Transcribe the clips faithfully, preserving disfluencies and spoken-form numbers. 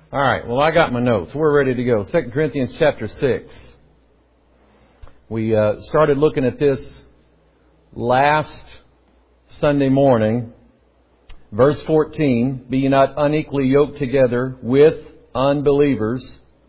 All right, well, I got my notes. We're ready to go. Second Corinthians chapter six. We uh, started looking at this last Sunday morning. Verse fourteen, be ye not unequally yoked together with unbelievers.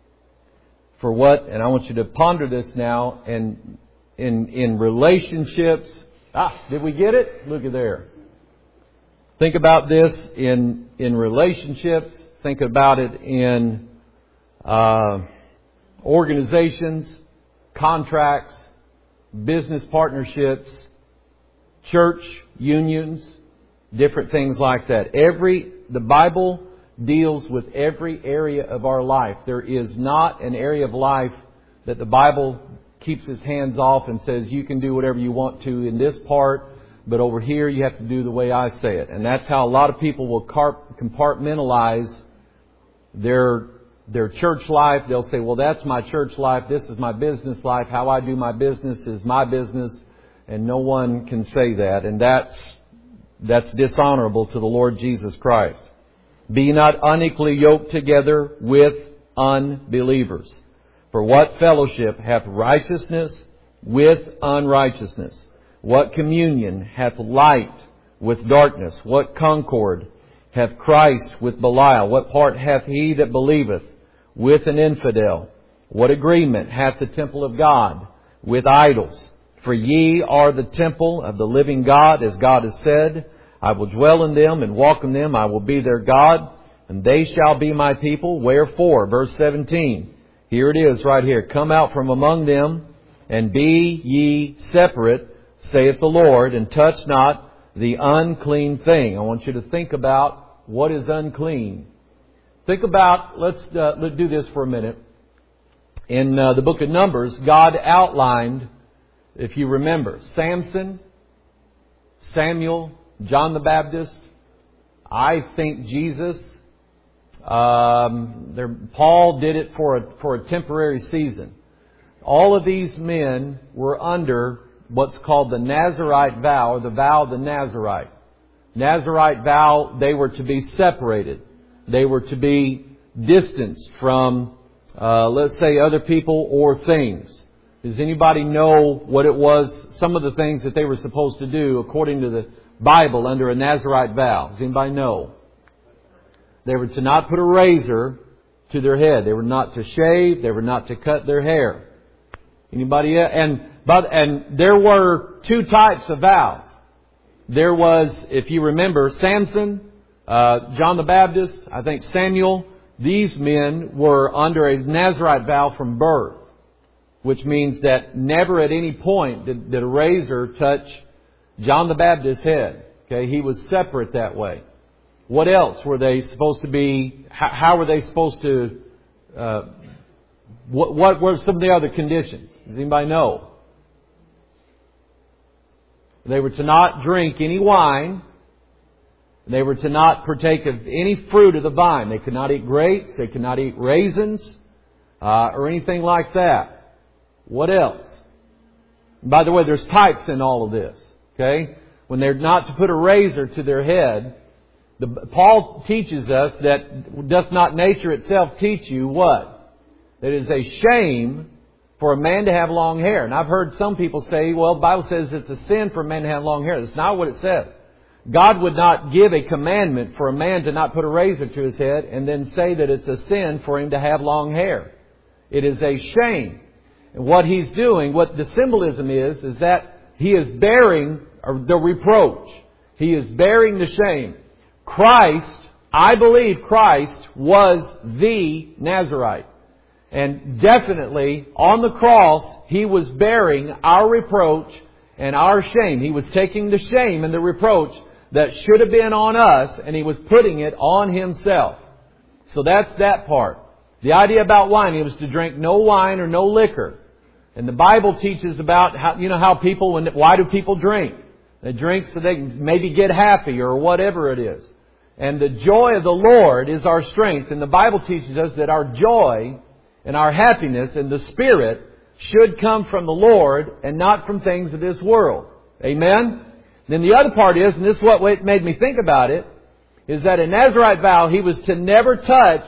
For what, and I want you to ponder this now, and in, in relationships. Ah, did we get it? Look at there. Think about this in, in relationships. Think about it in uh, organizations, contracts, business partnerships, church unions, different things like that. Every the Bible deals with every area of our life. There is not an area of life that the Bible keeps its hands off and says you can do whatever you want to in this part, but over here you have to do the way I say it. And that's how a lot of people will compartmentalize their their church life. They'll say, well, that's my church life. This is my business life. How I do my business is my business. And no one can say that. And that's that's dishonorable to the Lord Jesus Christ. Be ye not unequally yoked together with unbelievers. For what fellowship hath righteousness with unrighteousness? What communion hath light with darkness? What concord hath Christ with Belial? What part hath he that believeth with an infidel? What agreement hath the temple of God with idols? For ye are the temple of the living God, as God has said, I will dwell in them and walk in them. I will be their God, and they shall be my people. Wherefore, verse seventeen, here it is right here. Come out from among them, and be ye separate, saith the Lord, and touch not the unclean thing. I want you to think about what is unclean. Think about, let's, uh, let's do this for a minute. In uh, the book of Numbers, God outlined, if you remember, Samson, Samuel, John the Baptist, I think Jesus. Um, there, Paul did it for a, for a temporary season. All of these men were under what's called the Nazarite vow, or the vow of the Nazarite. Nazarite vow, they were to be separated. They were to be distanced from, uh, let's say, other people or things. Does anybody know what it was, some of the things that they were supposed to do according to the Bible under a Nazarite vow? Does anybody know? They were to not put a razor to their head. They were not to shave. They were not to cut their hair. Anybody else? And, but, and there were two types of vows. There was, if you remember, Samson, uh, John the Baptist, I think Samuel. These men were under a Nazarite vow from birth, which means that never at any point did, did a razor touch John the Baptist's head. Okay, he was separate that way. What else were they supposed to be? How, how were they supposed to? Uh, what, what were some of the other conditions? Does anybody know? They were to not drink any wine. They were to not partake of any fruit of the vine. They could not eat grapes. They could not eat raisins uh, or anything like that. What else? By the way, there's types in all of this. Okay, when they're not to put a razor to their head, the, Paul teaches us that doth not nature itself teach you what? That it is a shame for a man to have long hair. And I've heard some people say, well, the Bible says it's a sin for a man to have long hair. That's not what it says. God would not give a commandment for a man to not put a razor to his head and then say that it's a sin for him to have long hair. It is a shame. And what he's doing, what the symbolism is, is that he is bearing the reproach. He is bearing the shame. Christ, I believe Christ was the Nazarite. And definitely on the cross, He was bearing our reproach and our shame. He was taking the shame and the reproach that should have been on us, and He was putting it on Himself. So that's that part. The idea about wine, He was to drink no wine or no liquor. And the Bible teaches about how, you know, how people, when, why do people drink? They drink so they can maybe get happy or whatever it is. And the joy of the Lord is our strength. And the Bible teaches us that our joy and our happiness in the Spirit should come from the Lord and not from things of this world. Amen? Then the other part is, and this is what made me think about it, is that in Nazarite vow, he was to never touch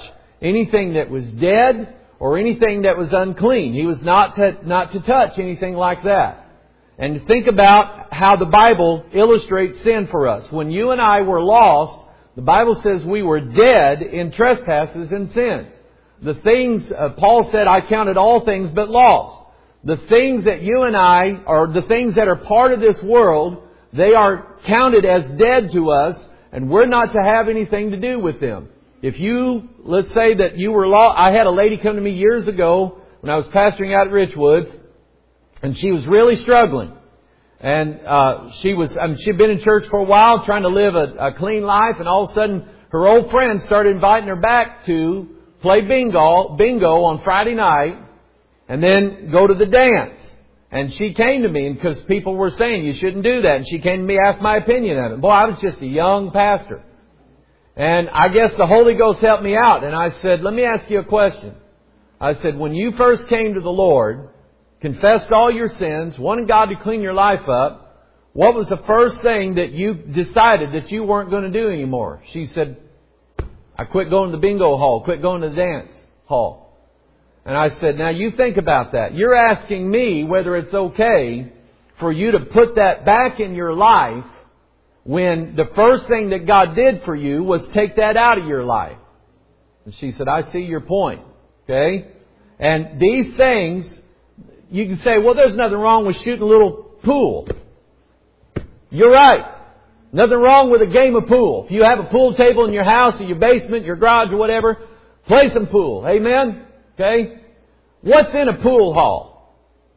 anything that was dead or anything that was unclean. He was not to, not to touch anything like that. And think about how the Bible illustrates sin for us. When you and I were lost, the Bible says we were dead in trespasses and sins. The things, uh, Paul said, I counted all things but lost. The things that you and I, or the things that are part of this world, they are counted as dead to us, and we're not to have anything to do with them. If you, let's say that you were lost, I had a lady come to me years ago when I was pastoring out at Richwoods, and she was really struggling. And uh, she was, I mean, she'd been in church for a while, trying to live a, a clean life, and all of a sudden her old friends started inviting her back to play bingo, bingo on Friday night, and then go to the dance. And she came to me because people were saying you shouldn't do that. And she came to me, asked my opinion of it. Boy, I was just a young pastor. And I guess the Holy Ghost helped me out. And I said, let me ask you a question. I said, when you first came to the Lord, confessed all your sins, wanted God to clean your life up, what was the first thing that you decided that you weren't going to do anymore? She said, I quit going to the bingo hall, quit going to the dance hall. And I said, now you think about that. You're asking me whether it's okay for you to put that back in your life when the first thing that God did for you was take that out of your life. And she said, I see your point. Okay? And these things, you can say, well, there's nothing wrong with shooting a little pool. You're right. Nothing wrong with a game of pool. If you have a pool table in your house or your basement, your garage or whatever, play some pool. Amen? Okay? What's in a pool hall?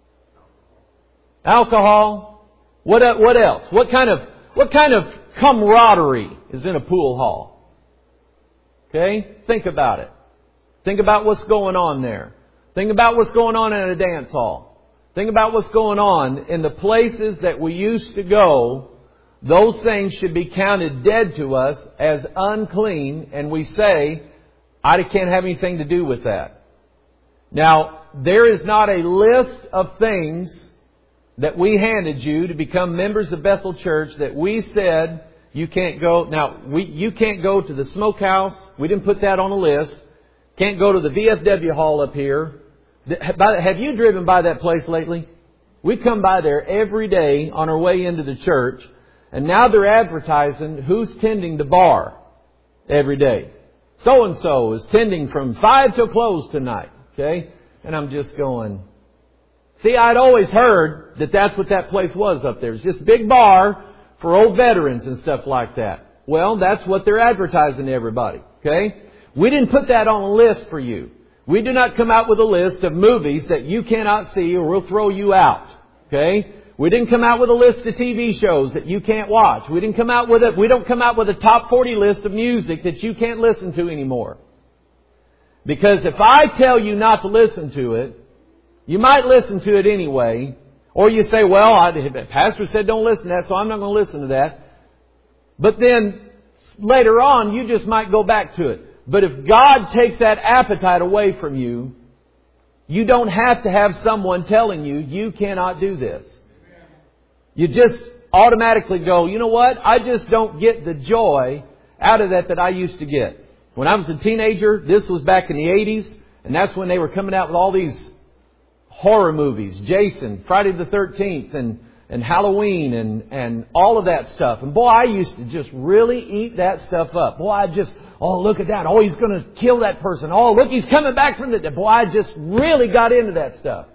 Alcohol. What what else? What kind of what kind of camaraderie is in a pool hall? Okay? Think about it. Think about what's going on there. Think about what's going on in a dance hall. Think about what's going on in the places that we used to go. Those things should be counted dead to us as unclean, and we say, I can't have anything to do with that. Now, there is not a list of things that we handed you to become members of Bethel Church that we said you can't go. Now, we, you can't go to the smokehouse. We didn't put that on a list. Can't go to the V F W hall up here. Have you driven by that place lately? We come by there every day on our way into the church. And now they're advertising who's tending the bar every day. So-and-so is tending from five till close tonight. Okay? And I'm just going, see, I'd always heard that that's what that place was up there. It's just a big bar for old veterans and stuff like that. Well, that's what they're advertising to everybody. Okay? We didn't put that on a list for you. We do not come out with a list of movies that you cannot see or we'll throw you out. Okay? We didn't come out with a list of T V shows that you can't watch. We didn't come out with a, we don't come out with a top forty list of music that you can't listen to anymore. Because if I tell you not to listen to it, you might listen to it anyway. Or you say, well, I, the pastor said don't listen to that, so I'm not going to listen to that. But then later on, you just might go back to it. But if God takes that appetite away from you, you don't have to have someone telling you, you cannot do this. You just automatically go, you know what? I just don't get the joy out of that that I used to get. When I was a teenager, this was back in the eighties, and that's when they were coming out with all these horror movies. Jason, Friday the thirteenth, and, and Halloween, and, and all of that stuff. And boy, I used to just really eat that stuff up. Boy, I just, oh, look at that. Oh, he's going to kill that person. Oh, look, he's coming back from the dead. Boy, I just really got into that stuff.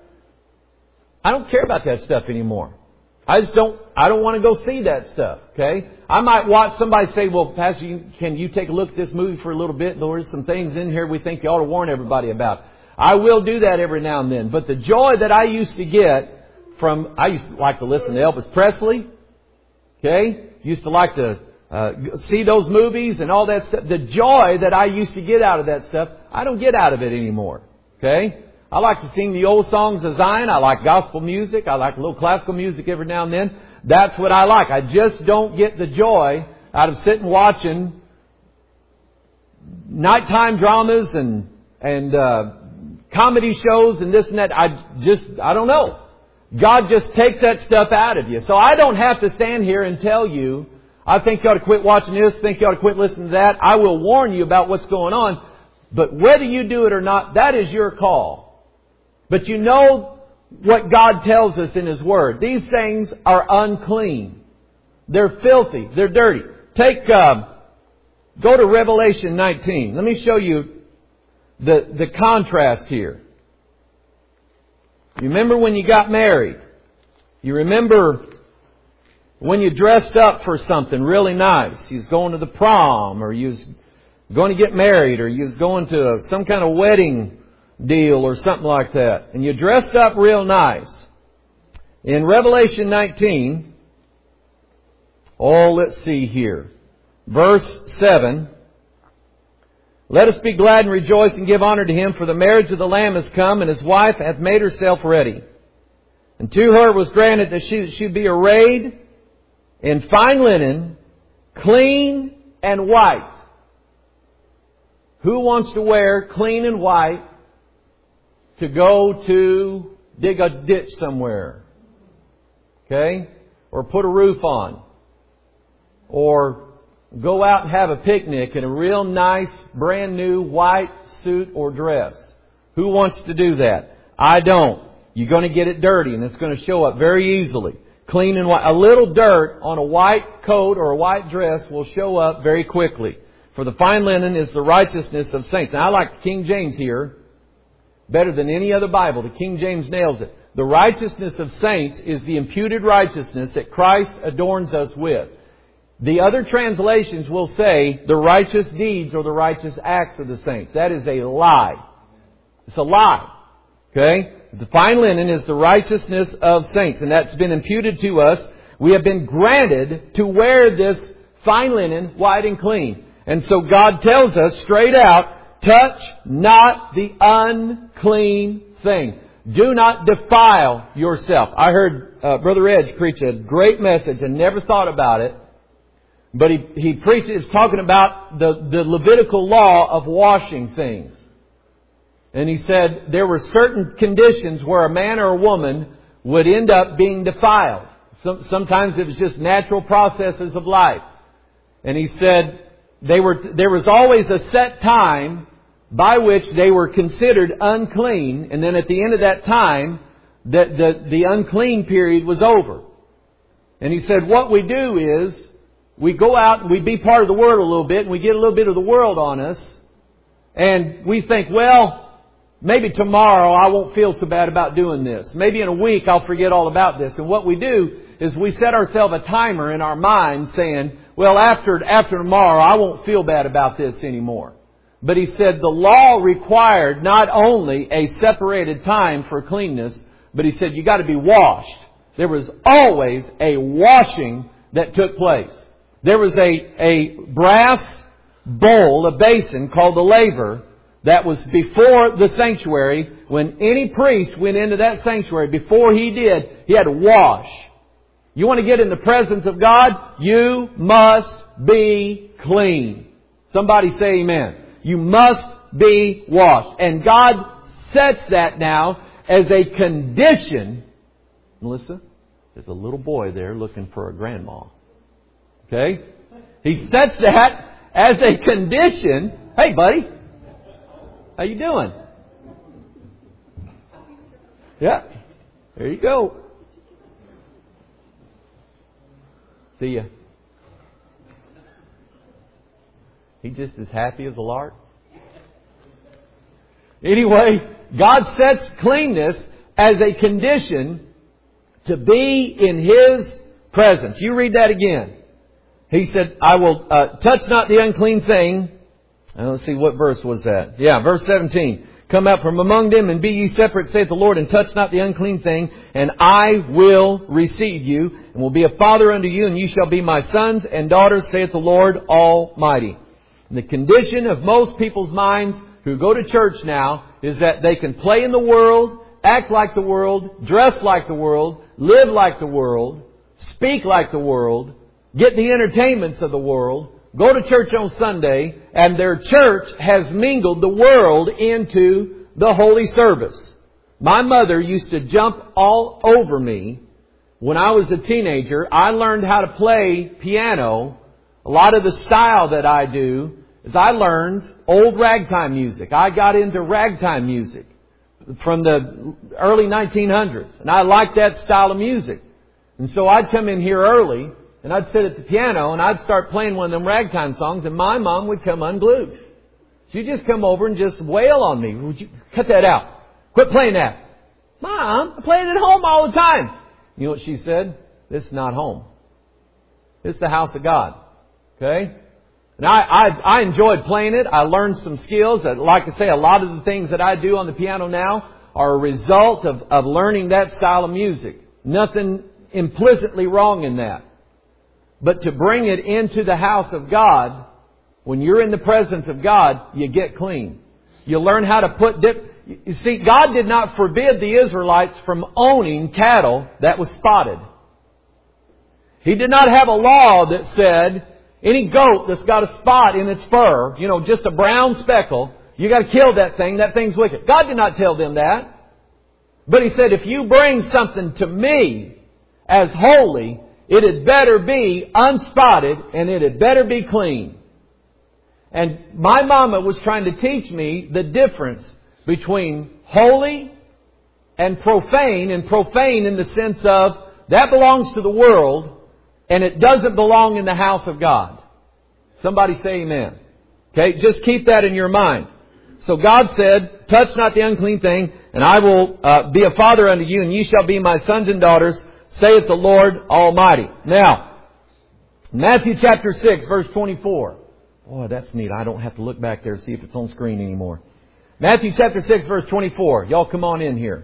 I don't care about that stuff anymore. I just don't, I don't want to go see that stuff, okay? I might watch somebody say, well, Pastor, you, can you take a look at this movie for a little bit? There's some things in here we think you ought to warn everybody about. I will do that every now and then. But the joy that I used to get from, I used to like to listen to Elvis Presley, okay? Used to like to uh, see those movies and all that stuff. The joy that I used to get out of that stuff, I don't get out of it anymore, okay? I like to sing the old songs of Zion. I like gospel music. I like a little classical music every now and then. That's what I like. I just don't get the joy out of sitting watching nighttime dramas and and uh, comedy shows and this and that. I just, I don't know. God just takes that stuff out of you. So I don't have to stand here and tell you, I think you ought to quit watching this, think you ought to quit listening to that. I will warn you about what's going on. But whether you do it or not, that is your call. But you know what God tells us in His Word. These things are unclean. They're filthy. They're dirty. Take, uh, go to Revelation nineteen. Let me show you the, the contrast here. You remember when you got married. You remember when you dressed up for something really nice. You was going to the prom, or you was going to get married, or you was going to some kind of wedding deal or something like that. And you dressed up real nice. In Revelation nineteen, oh, let's see here. Verse seven. Let us be glad and rejoice and give honor to Him, for the marriage of the Lamb is come, and His wife hath made herself ready. And to her was granted that she should be arrayed in fine linen, clean and white. Who wants to wear clean and white to go to dig a ditch somewhere? Okay? Or put a roof on. Or go out and have a picnic in a real nice, brand new white suit or dress. Who wants to do that? I don't. You're going to get it dirty, and it's going to show up very easily. Clean and white. A little dirt on a white coat or a white dress will show up very quickly. For the fine linen is the righteousness of saints. Now, I like King James here better than any other Bible. The King James nails it. The righteousness of saints is the imputed righteousness that Christ adorns us with. The other translations will say the righteous deeds or the righteous acts of the saints. That is a lie. It's a lie. Okay? The fine linen is the righteousness of saints, and that's been imputed to us. We have been granted to wear this fine linen, white and clean. And so God tells us straight out, touch not the unclean thing. Do not defile yourself. I heard uh, Brother Edge preach a great message and never thought about it. But he, he preached, it's talking about the, the Levitical law of washing things. And he said there were certain conditions where a man or a woman would end up being defiled. Some, sometimes it was just natural processes of life. And he said they were, there was always a set time by which they were considered unclean. And then at the end of that time, the, the, the unclean period was over. And he said what we do is we go out and we be part of the world a little bit, and we get a little bit of the world on us. And we think, well, maybe tomorrow I won't feel so bad about doing this. Maybe in a week I'll forget all about this. And what we do is we set ourselves a timer in our mind saying, well, after, after tomorrow I won't feel bad about this anymore. But he said the law required not only a separated time for cleanness, but he said you got to be washed. There was always a washing that took place. There was a, a brass bowl, a basin called the laver, that was before the sanctuary. When any priest went into that sanctuary, before he did, he had to wash. You want to get in the presence of God? You must be clean. Somebody say amen. You must be washed. And God sets that now as a condition. Melissa, there's a little boy there looking for a grandma. Okay? He sets that as a condition. Hey, buddy. How you doing? Yeah. There you go. See ya. He just as happy as a lark. Anyway, God sets cleanness as a condition to be in His presence. You read that again. He said, I will uh, touch not the unclean thing. And let's see, what verse was that? Yeah, verse seventeen. Come out from among them and be ye separate, saith the Lord, and touch not the unclean thing, and I will receive you, and will be a father unto you, and ye shall be my sons and daughters, saith the Lord Almighty. And the condition of most people's minds who go to church now is that they can play in the world, act like the world, dress like the world, live like the world, speak like the world, get the entertainments of the world, go to church on Sunday, and their church has mingled the world into the holy service. My mother used to jump all over me when I was a teenager. I learned how to play piano, a lot of the style that I do, is I learned old ragtime music. I got into ragtime music from the early nineteen hundreds. And I liked that style of music. And so I'd come in here early and I'd sit at the piano and I'd start playing one of them ragtime songs and my mom would come unglued. She'd just come over and just wail on me. Would you cut that out? Quit playing that. Mom, I play it at home all the time. You know what she said? This is not home. This is the house of God. Okay? And I, I, I enjoyed playing it. I learned some skills. Like I say, a lot of the things that I do on the piano now are a result of, of learning that style of music. Nothing implicitly wrong in that. But to bring it into the house of God, when you're in the presence of God, you get clean. You learn how to put dip. You see, God did not forbid the Israelites from owning cattle that was spotted. He did not have a law that said any goat that's got a spot in its fur, you know, just a brown speckle, you got to kill that thing. That thing's wicked. God did not tell them that. But He said, if you bring something to Me as holy, it had better be unspotted and it had better be clean. And my mama was trying to teach me the difference between holy and profane, and profane in the sense of that belongs to the world and it doesn't belong in the house of God. Somebody say amen. Okay, just keep that in your mind. So God said, touch not the unclean thing, and I will uh, be a father unto you, and ye shall be my sons and daughters, saith the Lord Almighty. Now, Matthew chapter six, verse twenty-four. Boy, that's neat. I don't have to look back there to see if it's on screen anymore. Matthew chapter six, verse twenty-four. Y'all come on in here.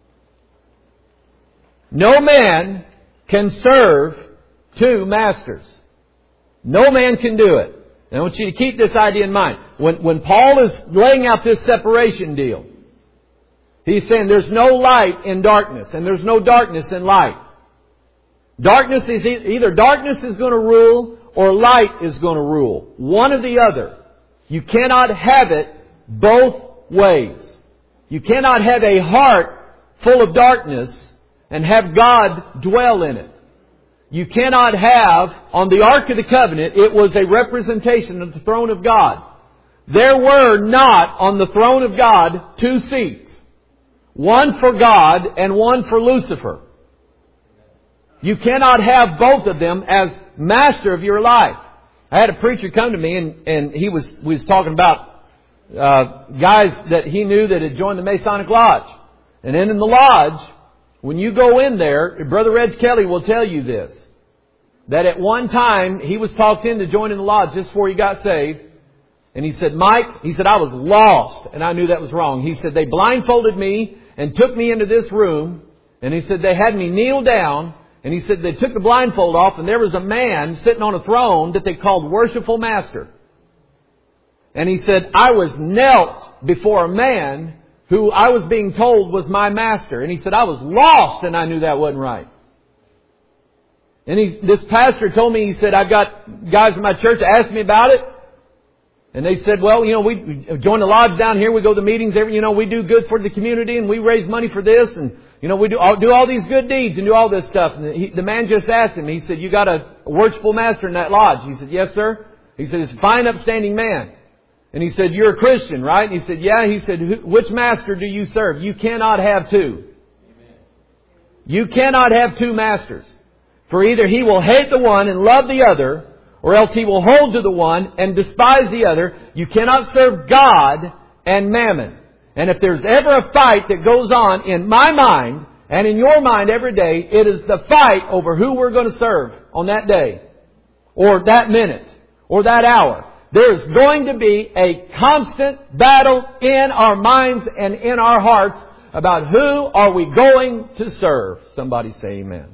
No man can serve two masters. No man can do it. And I want you to keep this idea in mind. When, when Paul is laying out this separation deal, he's saying there's no light in darkness and there's no darkness in light. Darkness is either darkness is going to rule or light is going to rule. One or the other. You cannot have it both ways. You cannot have a heart full of darkness and have God dwell in it. You cannot have, on the Ark of the Covenant, it was a representation of the throne of God. There were not on the throne of God two seats. One for God and one for Lucifer. You cannot have both of them as master of your life. I had a preacher come to me and, and he was, we was talking about uh, guys that he knew that had joined the Masonic Lodge. And then in the lodge, when you go in there, Brother Reg Kelly will tell you this, that at one time he was talked into joining the lodge just before he got saved. And he said, Mike, he said, I was lost. And I knew that was wrong. He said, they blindfolded me and took me into this room. And he said, they had me kneel down. And he said, they took the blindfold off and there was a man sitting on a throne that they called Worshipful Master. And he said, I was knelt before a man who I was being told was my master. And he said, I was lost and I knew that wasn't right. And he, this pastor told me, he said, I've got guys in my church that asked me about it. And they said, well, you know, we join the lodge down here. We go to meetings every, you know, we do good for the community and we raise money for this. And, you know, we do all, do all these good deeds and do all this stuff. And he, the man just asked him, he said, you got a, a worshipful master in that lodge? He said, yes, sir. He said, it's a fine, upstanding man. And he said, you're a Christian, right? And he said, yeah. He said, which master do you serve? You cannot have two. You cannot have two masters. For either he will hate the one and love the other, or else he will hold to the one and despise the other. You cannot serve God and mammon. And if there's ever a fight that goes on in my mind and in your mind every day, it is the fight over who we're going to serve on that day, or that minute, or that hour. There's going to be a constant battle in our minds and in our hearts about who are we going to serve. Somebody say amen.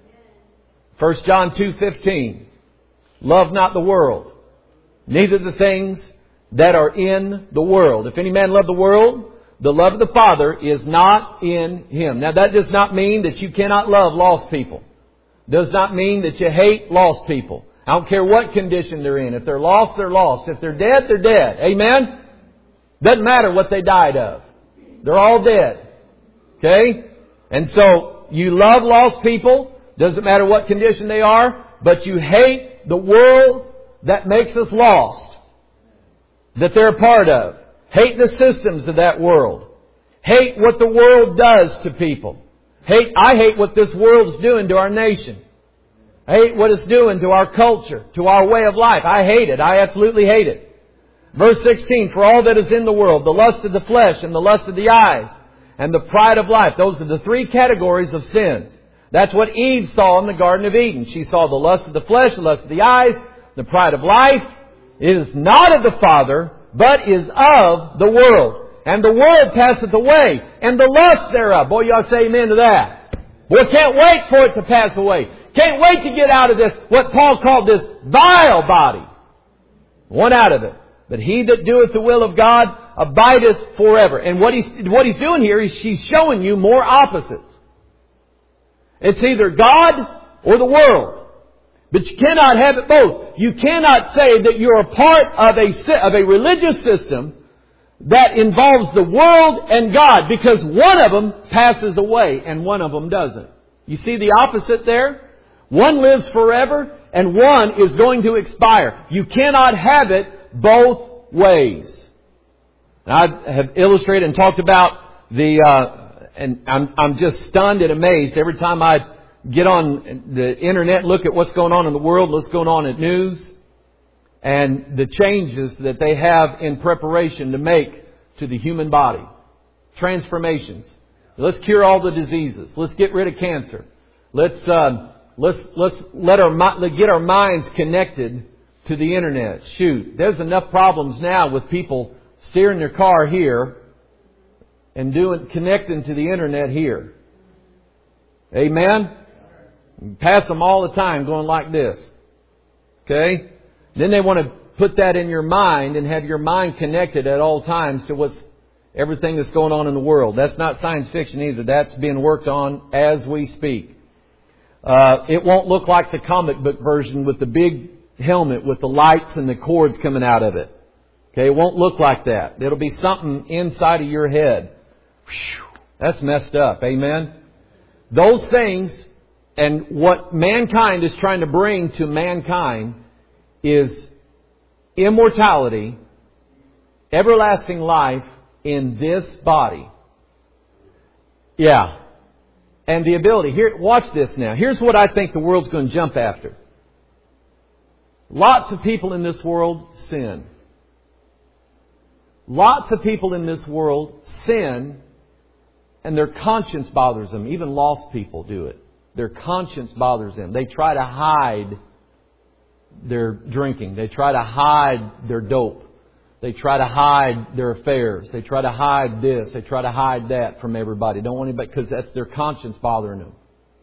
First John two fifteen. Love not the world, neither the things that are in the world. If any man love the world, the love of the Father is not in him. Now that does not mean that you cannot love lost people. Does not mean that you hate lost people. I don't care what condition they're in. If they're lost, they're lost. If they're dead, they're dead. Amen? Doesn't matter what they died of. They're all dead. Okay? And so you love lost people. Doesn't matter what condition they are. But you hate the world that makes us lost. that they're a part of. Hate the systems of that world. Hate what the world does to people. Hate, I hate what this world's doing to our nation. I hate what it's doing to our culture, to our way of life. I hate it. I absolutely hate it. Verse sixteen, for all that is in the world, the lust of the flesh and the lust of the eyes and the pride of life. Those are the three categories of sins. That's what Eve saw in the Garden of Eden. She saw the lust of the flesh, the lust of the eyes, the pride of life. It is not of the Father, but is of the world. And the world passeth away, and the lust thereof. Boy, y'all say amen to that. Boy, can't wait for it to pass away. Can't wait to get out of this, what Paul called this vile body. One out of it. But he that doeth the will of God abideth forever. And what he's, what he's doing here is he's showing you more opposites. It's either God or the world. But you cannot have it both. You cannot say that you're a part of a, of a religious system that involves the world and God, because one of them passes away and one of them doesn't. You see the opposite there? One lives forever and one is going to expire. You cannot have it both ways. I have illustrated and talked about the, uh, and I'm, I'm just stunned and amazed every time I get on the internet, look at what's going on in the world, what's going on in news, and the changes that they have in preparation to make to the human body. Transformations. Let's cure all the diseases. Let's get rid of cancer. Let's uh, let's let's let our let's get our minds connected to the internet. Shoot, there's enough problems now with people steering their car here and doing connecting to the internet here. Amen. Pass them all the time going like this. Okay. Then they want to put that in your mind and have your mind connected at all times to what's everything that's going on in the world. That's not science fiction either. That's being worked on as we speak. Uh, it won't look like the comic book version with the big helmet with the lights and the cords coming out of it. Okay, it won't look like that. It'll be something inside of your head. Whew, that's messed up. Amen? Those things and what mankind is trying to bring to mankind is immortality, everlasting life in this body. Yeah. And the ability. Here, watch this now. Here's what I think the world's going to jump after. Lots of people in this world sin. Lots of people in this world sin and their conscience bothers them. Even lost people do it. Their conscience bothers them. They try to hide their drinking. They try to hide their dope. They try to hide their affairs. They try to hide this. They try to hide that from everybody. Don't want anybody, because that's their conscience bothering them.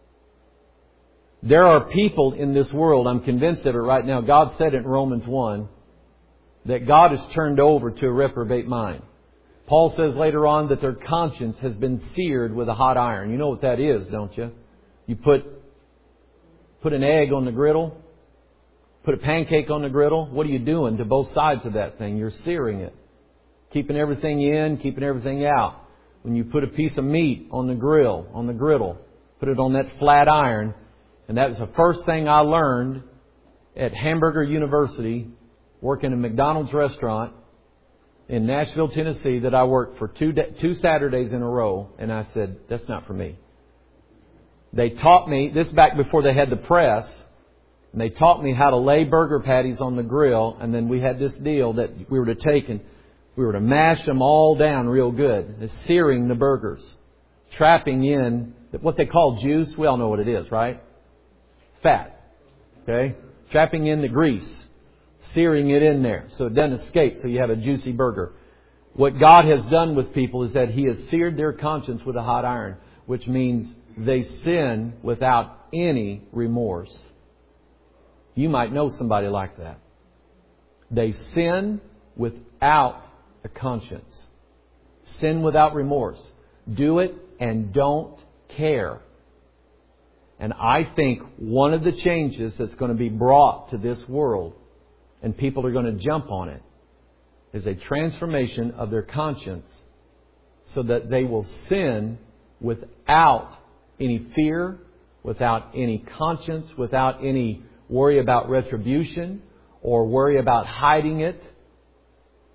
There are people in this world, I'm convinced of it right now. God said it in Romans one, that God has turned over to a reprobate mind. Paul says later on that their conscience has been seared with a hot iron. You know what that is, don't you? You put, put an egg on the griddle. Put a pancake on the griddle. What are you doing to both sides of that thing? You're searing it. Keeping everything in, keeping everything out. When you put a piece of meat on the grill, on the griddle, put it on that flat iron. And that was the first thing I learned at Hamburger University, working in a McDonald's restaurant in Nashville, Tennessee, that I worked for two, two Saturdays in a row. And I said, that's not for me. They taught me, this back before they had the press, and they taught me how to lay burger patties on the grill. And then we had this deal that we were to take and we were to mash them all down real good. Searing the burgers. Trapping in what they call juice. We all know what it is, right? Fat. Okay? Trapping in the grease. Searing it in there so it doesn't escape, so you have a juicy burger. What God has done with people is that He has seared their conscience with a hot iron, which means they sin without any remorse. You might know somebody like that. They sin without a conscience. Sin without remorse. Do it and don't care. And I think one of the changes that's going to be brought to this world, and people are going to jump on it, is a transformation of their conscience so that they will sin without any fear, without any conscience, without any worry about retribution or worry about hiding it.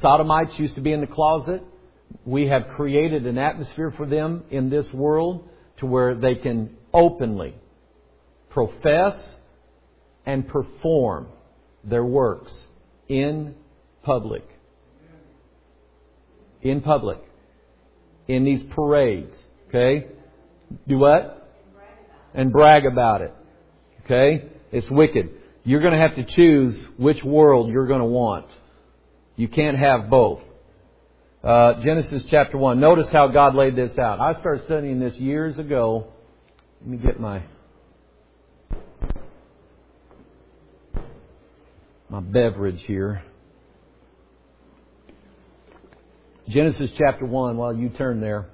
Sodomites used to be in the closet. We have created an atmosphere for them in this world to where they can openly profess and perform their works in public. In public. In these parades. Okay? Do what? And brag about it. Okay? It's wicked. You're going to have to choose which world you're going to want. You can't have both. Uh, Genesis chapter one. Notice how God laid this out. I started studying this years ago. Let me get my my beverage here. Genesis chapter one. While you turn there,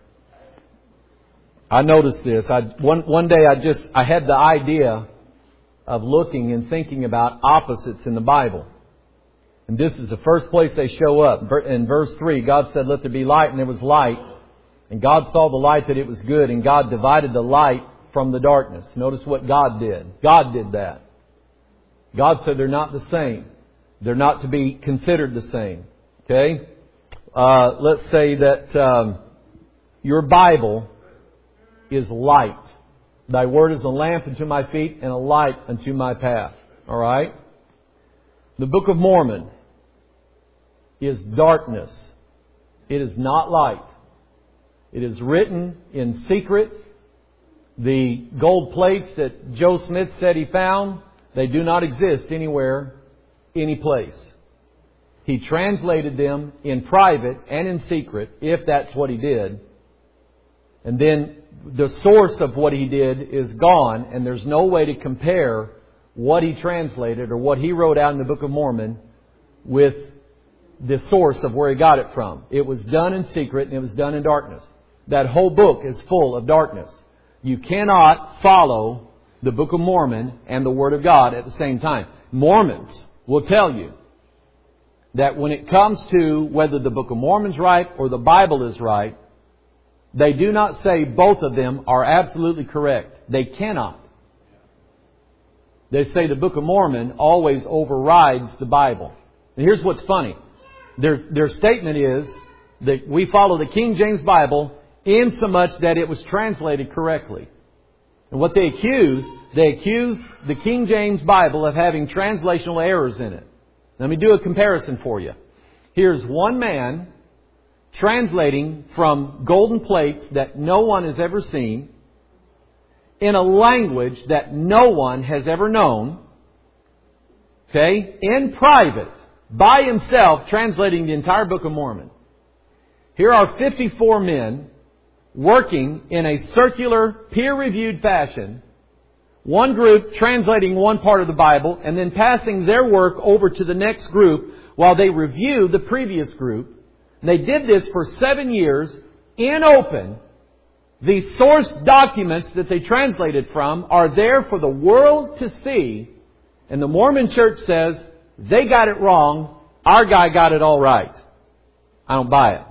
I noticed this. I one one day I just I had the idea of looking and thinking about opposites in the Bible. And this is the first place they show up. In verse three, God said, "Let there be light," and there was light. And God saw the light that it was good, and God divided the light from the darkness. Notice what God did. God did that. God said they're not the same. They're not to be considered the same. Okay? Uh, let's say that um, your Bible is light. Thy word is a lamp unto my feet and a light unto my path. All right? The Book of Mormon is darkness. It is not light. It is written in secret. The gold plates that Joe Smith said he found, they do not exist anywhere, any place. He translated them in private and in secret, if that's what he did. And then the source of what he did is gone, and there's no way to compare what he translated or what he wrote out in the Book of Mormon with the source of where he got it from. It was done in secret and it was done in darkness. That whole book is full of darkness. You cannot follow the Book of Mormon and the Word of God at the same time. Mormons will tell you that when it comes to whether the Book of Mormon's right or the Bible is right, they do not say both of them are absolutely correct. They cannot. They say the Book of Mormon always overrides the Bible. And here's what's funny. Their, their statement is that we follow the King James Bible in so much that it was translated correctly. And what they accuse, they accuse the King James Bible of having translational errors in it. Let me do a comparison for you. Here's one man translating from golden plates that no one has ever seen in a language that no one has ever known. Okay? In private, by himself, translating the entire Book of Mormon. Here are fifty-four men working in a circular, peer-reviewed fashion. One group translating one part of the Bible and then passing their work over to the next group while they review the previous group. And they did this for seven years in open. The source documents that they translated from are there for the world to see. And the Mormon Church says, they got it wrong. Our guy got it all right. I don't buy it.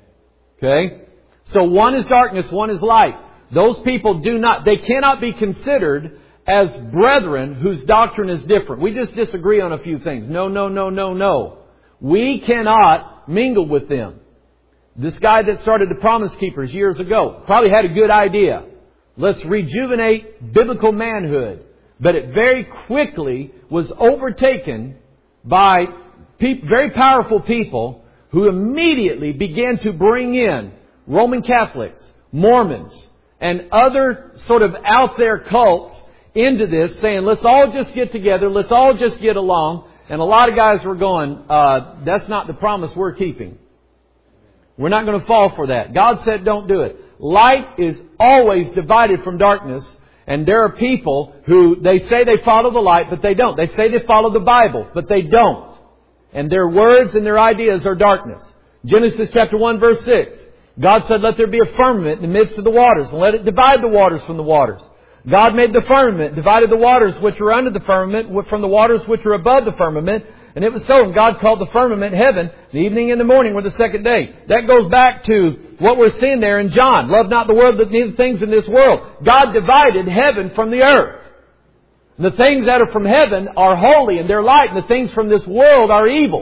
Okay? So one is darkness, one is light. Those people do not, they cannot be considered as brethren whose doctrine is different. We just disagree on a few things. No, no, no, no, no. We cannot mingle with them. This guy that started the Promise Keepers years ago probably had a good idea. Let's rejuvenate biblical manhood. But it very quickly was overtaken by pe- very powerful people who immediately began to bring in Roman Catholics, Mormons, and other sort of out there cults into this, saying, let's all just get together, let's all just get along. And a lot of guys were going, uh, that's not the promise we're keeping. We're not going to fall for that. God said don't do it. Light is always divided from darkness. And there are people who, they say they follow the light, but they don't. They say they follow the Bible, but they don't. And their words and their ideas are darkness. Genesis chapter one verse six. God said, let there be a firmament in the midst of the waters, and let it divide the waters from the waters. God made the firmament, divided the waters which were under the firmament from the waters which were above the firmament. And it was so. And God called the firmament heaven. The evening and the morning were the second day. That goes back to what we're seeing there in John. Love not the world, but neither things in this world. God divided heaven from the earth. And the things that are from heaven are holy and they're light. And the things from this world are evil.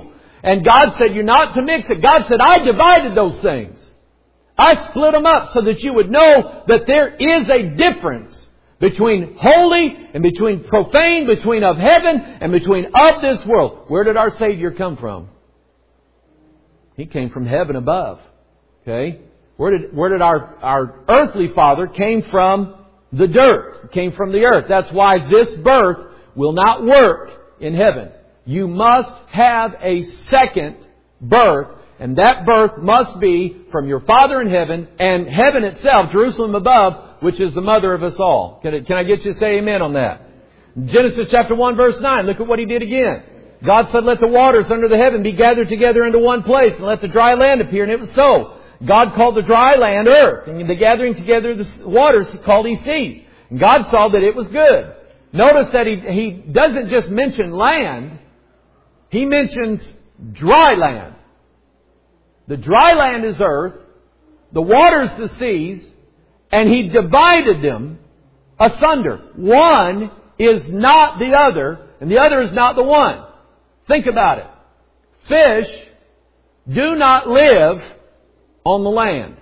And God said, you're not to mix it. God said, I divided those things. I split them up so that you would know that there is a difference between holy and between profane, between of heaven and between of this world. Where did our Savior come from? He came from heaven above. Okay? Where did, where did our, our earthly father came from? The dirt. Came from the earth. That's why this birth will not work in heaven. You must have a second birth, and that birth must be from your Father in heaven and heaven itself, Jerusalem above, which is the mother of us all. Can I, can I get you to say amen on that? Genesis chapter one verse nine, look at what He did again. God said, let the waters under the heaven be gathered together into one place, and let the dry land appear, and it was so. God called the dry land earth, and the gathering together of the waters He called He seas. And God saw that it was good. Notice that He, he doesn't just mention land, He mentions dry land. The dry land is earth, the waters the seas, and He divided them asunder. One is not the other, and the other is not the one. Think about it. Fish do not live on the land.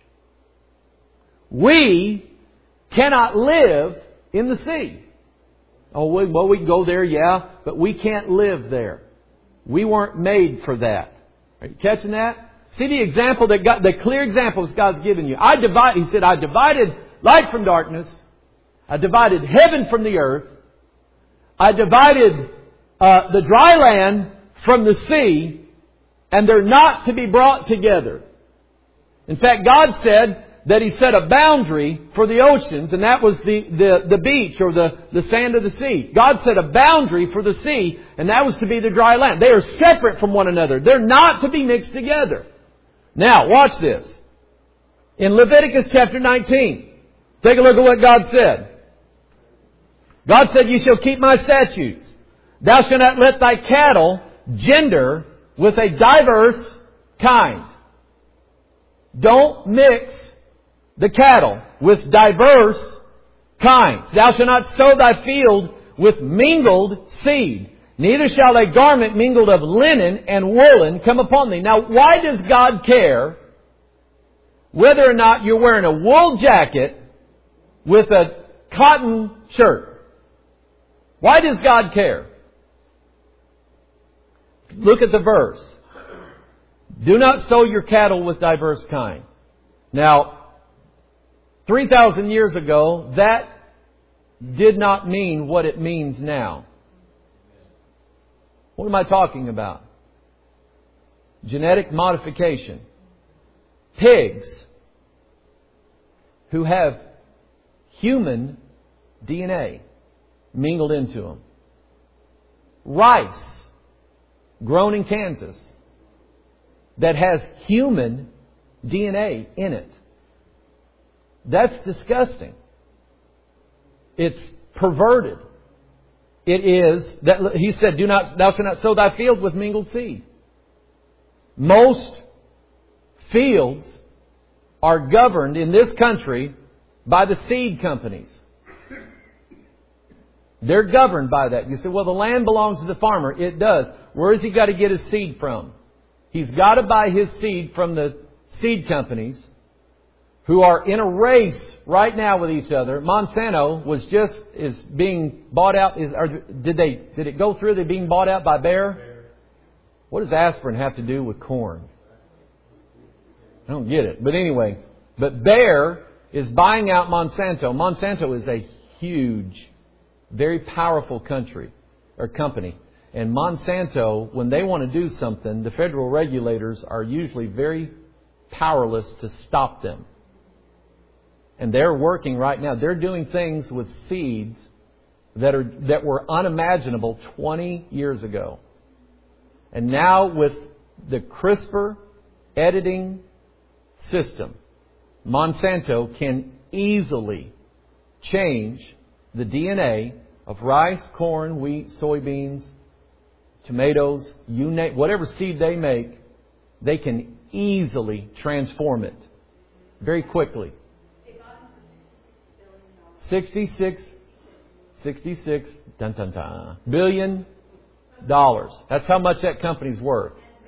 We cannot live in the sea. Oh, well, we can go there, yeah, but we can't live there. We weren't made for that. Are you catching that? See the example that God, the clear examples God's given you. I divide, He said, I divided light from darkness. I divided heaven from the earth. I divided uh, the dry land from the sea, and they're not to be brought together. In fact, God said that He set a boundary for the oceans, and that was the, the, the beach or the, the sand of the sea. God set a boundary for the sea, and that was to be the dry land. They are separate from one another. They're not to be mixed together. Now, watch this. In Leviticus chapter nineteen, take a look at what God said. God said, you shall keep my statutes. Thou shalt not let thy cattle gender with a diverse kind. Don't mix the cattle with diverse kinds. Thou shalt not sow thy field with mingled seed. Neither shall a garment mingled of linen and woolen come upon thee. Now, why does God care whether or not you're wearing a wool jacket with a cotton shirt? Why does God care? Look at the verse. Do not sow your cattle with diverse kind. Now, three thousand years ago, that did not mean what it means now. What am I talking about? Genetic modification. Pigs who have human D N A mingled into them. Rice grown in Kansas that has human D N A in it. That's disgusting. It's perverted. It is that He said, "Do not, thou shalt not sow thy field with mingled seed." Most fields are governed in this country by the seed companies. They're governed by that. You say, well, the land belongs to the farmer. It does. Where has he got to get his seed from? He's got to buy his seed from the seed companies who are in a race right now with each other. Monsanto was just is being bought out. Is or did they did it go through? They're being bought out by Bayer. What does aspirin have to do with corn? I don't get it. But anyway, but Bayer is buying out Monsanto. Monsanto is a huge, very powerful country or company. And Monsanto, when they want to do something, the federal regulators are usually very powerless to stop them. And they're working right now. They're doing things with seeds that are that were unimaginable twenty years ago. And now with the CRISPR editing system, Monsanto can easily change the D N A of rice, corn, wheat, soybeans, tomatoes, you name, whatever seed they make, they can easily transform it very quickly. sixty-six, sixty-six, dun, dun, dun, billion dollars. That's how much that company's worth.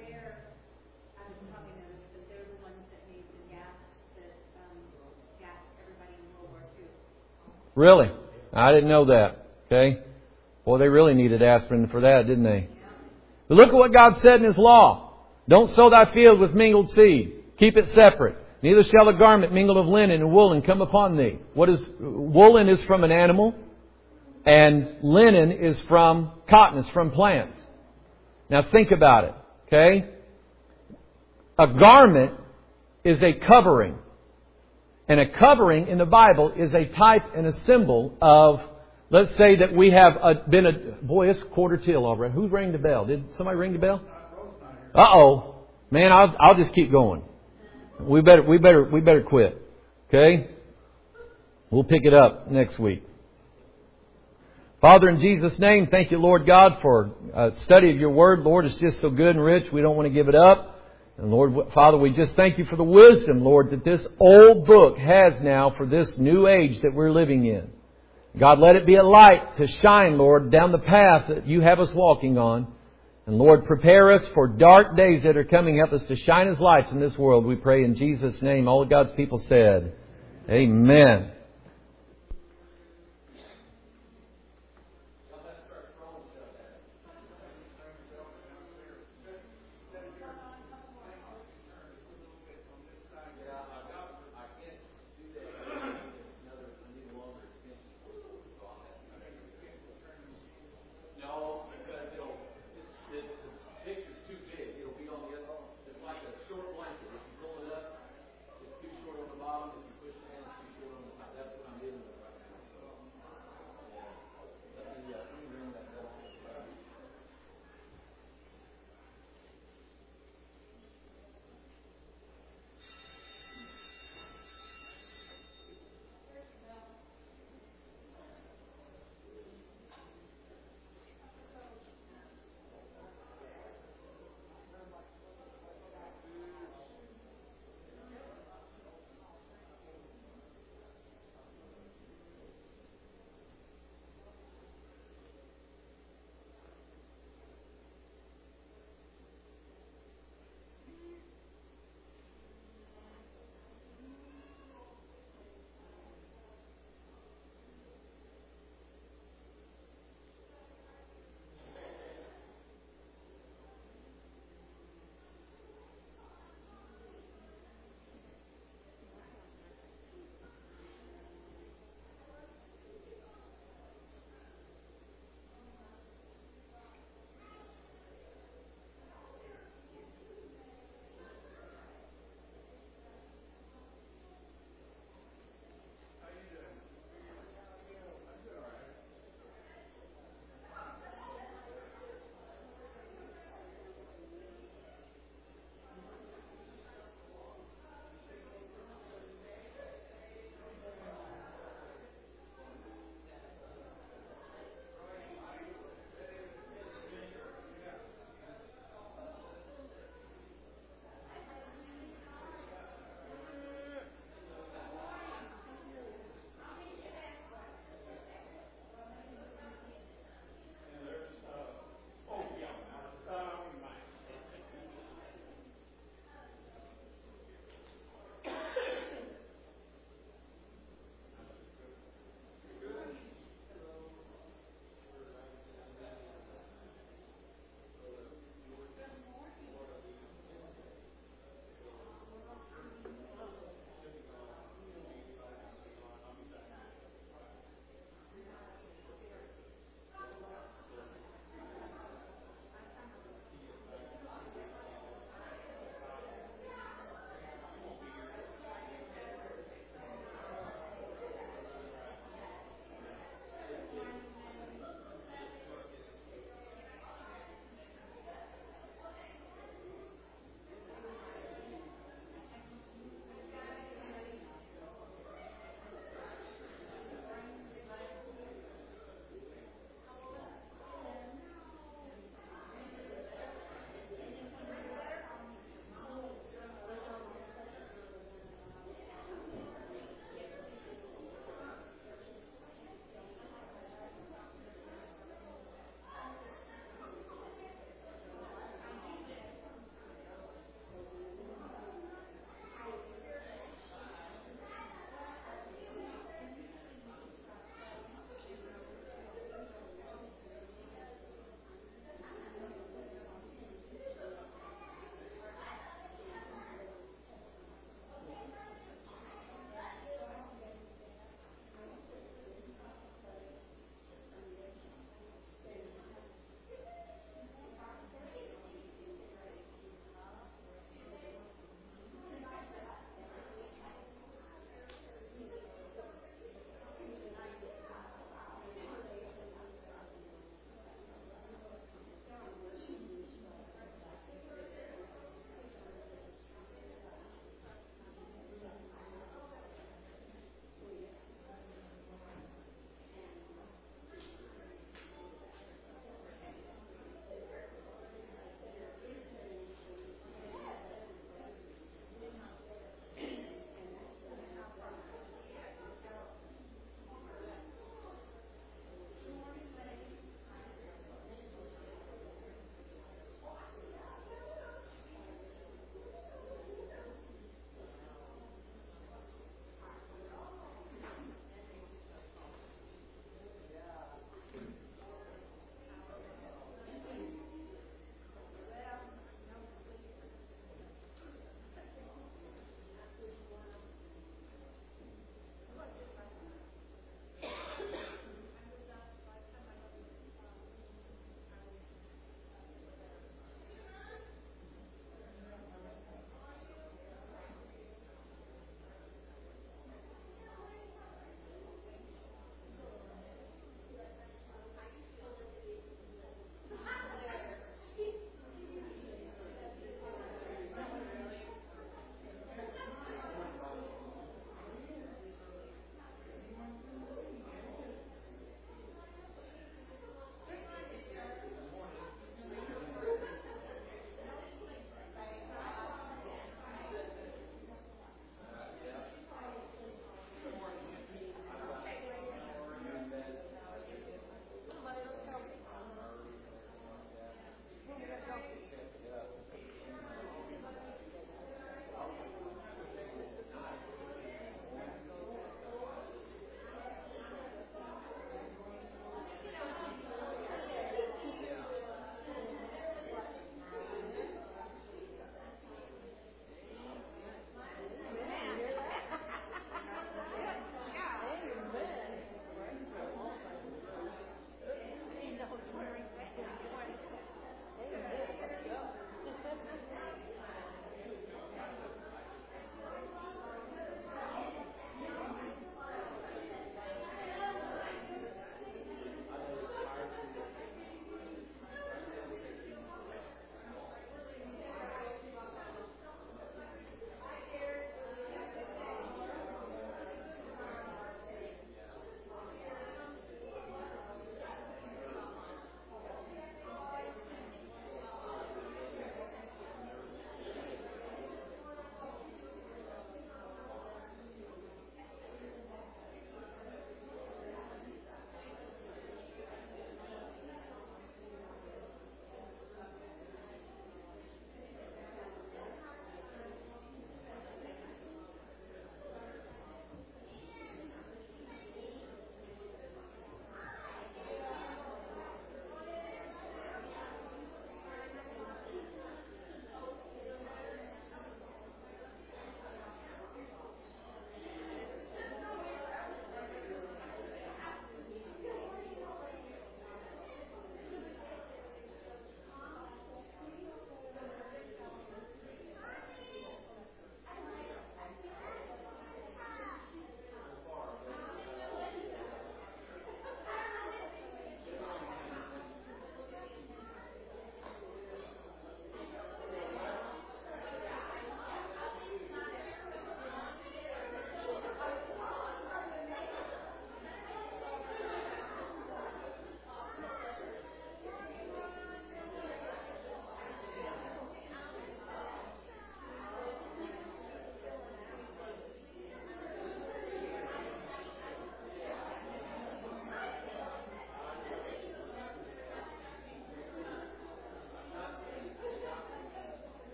Really? I didn't know that. Okay? Well, they really needed aspirin for that, didn't they? But look at what God said in His law. Don't sow thy field with mingled seed. Keep it separate. Neither shall a garment mingled of linen and woolen come upon thee. What is, woolen is from an animal, and linen is from cotton, is from plants. Now think about it. Okay? A garment is a covering. And a covering in the Bible is a type and a symbol of, let's say that we have a, been a, boy, it's quarter till already. Who rang the bell? Did somebody ring the bell? Uh-oh. Man, I'll, I'll just keep going. We better, we better, we better quit. Okay? We'll pick it up next week. Father, in Jesus' name, thank you, Lord God, for a study of your word. Lord, it's just so good and rich. We don't want to give it up. And Lord, Father, we just thank you for the wisdom, Lord, that this old book has now for this new age that we're living in. God, let it be a light to shine, Lord, down the path that you have us walking on. And Lord, prepare us for dark days that are coming. Help us to shine as lights in this world. We pray in Jesus' name. All of God's people said, Amen.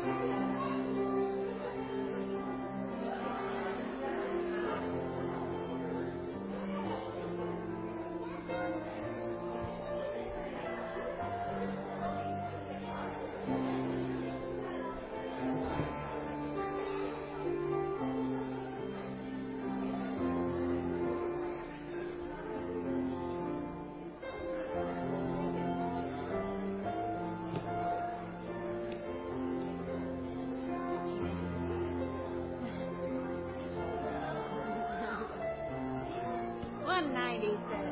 one ninety-seven.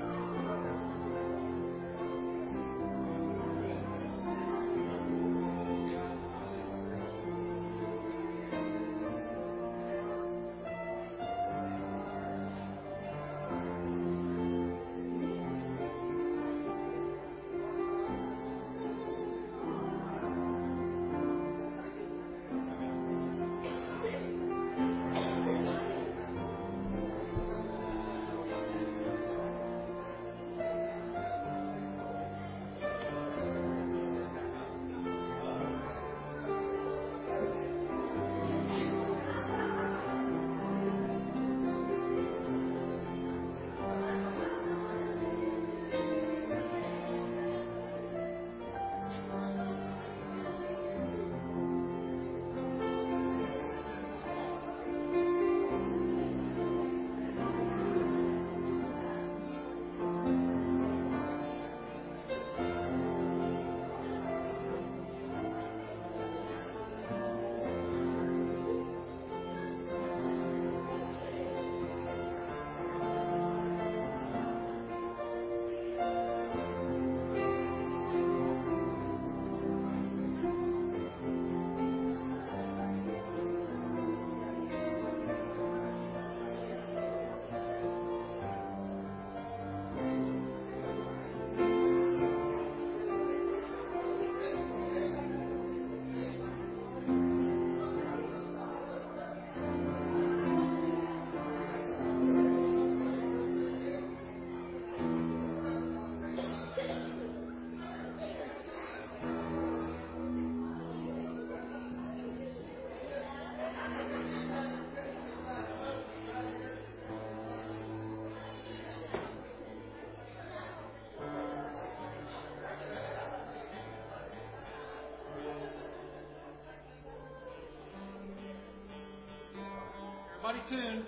Everybody tuned.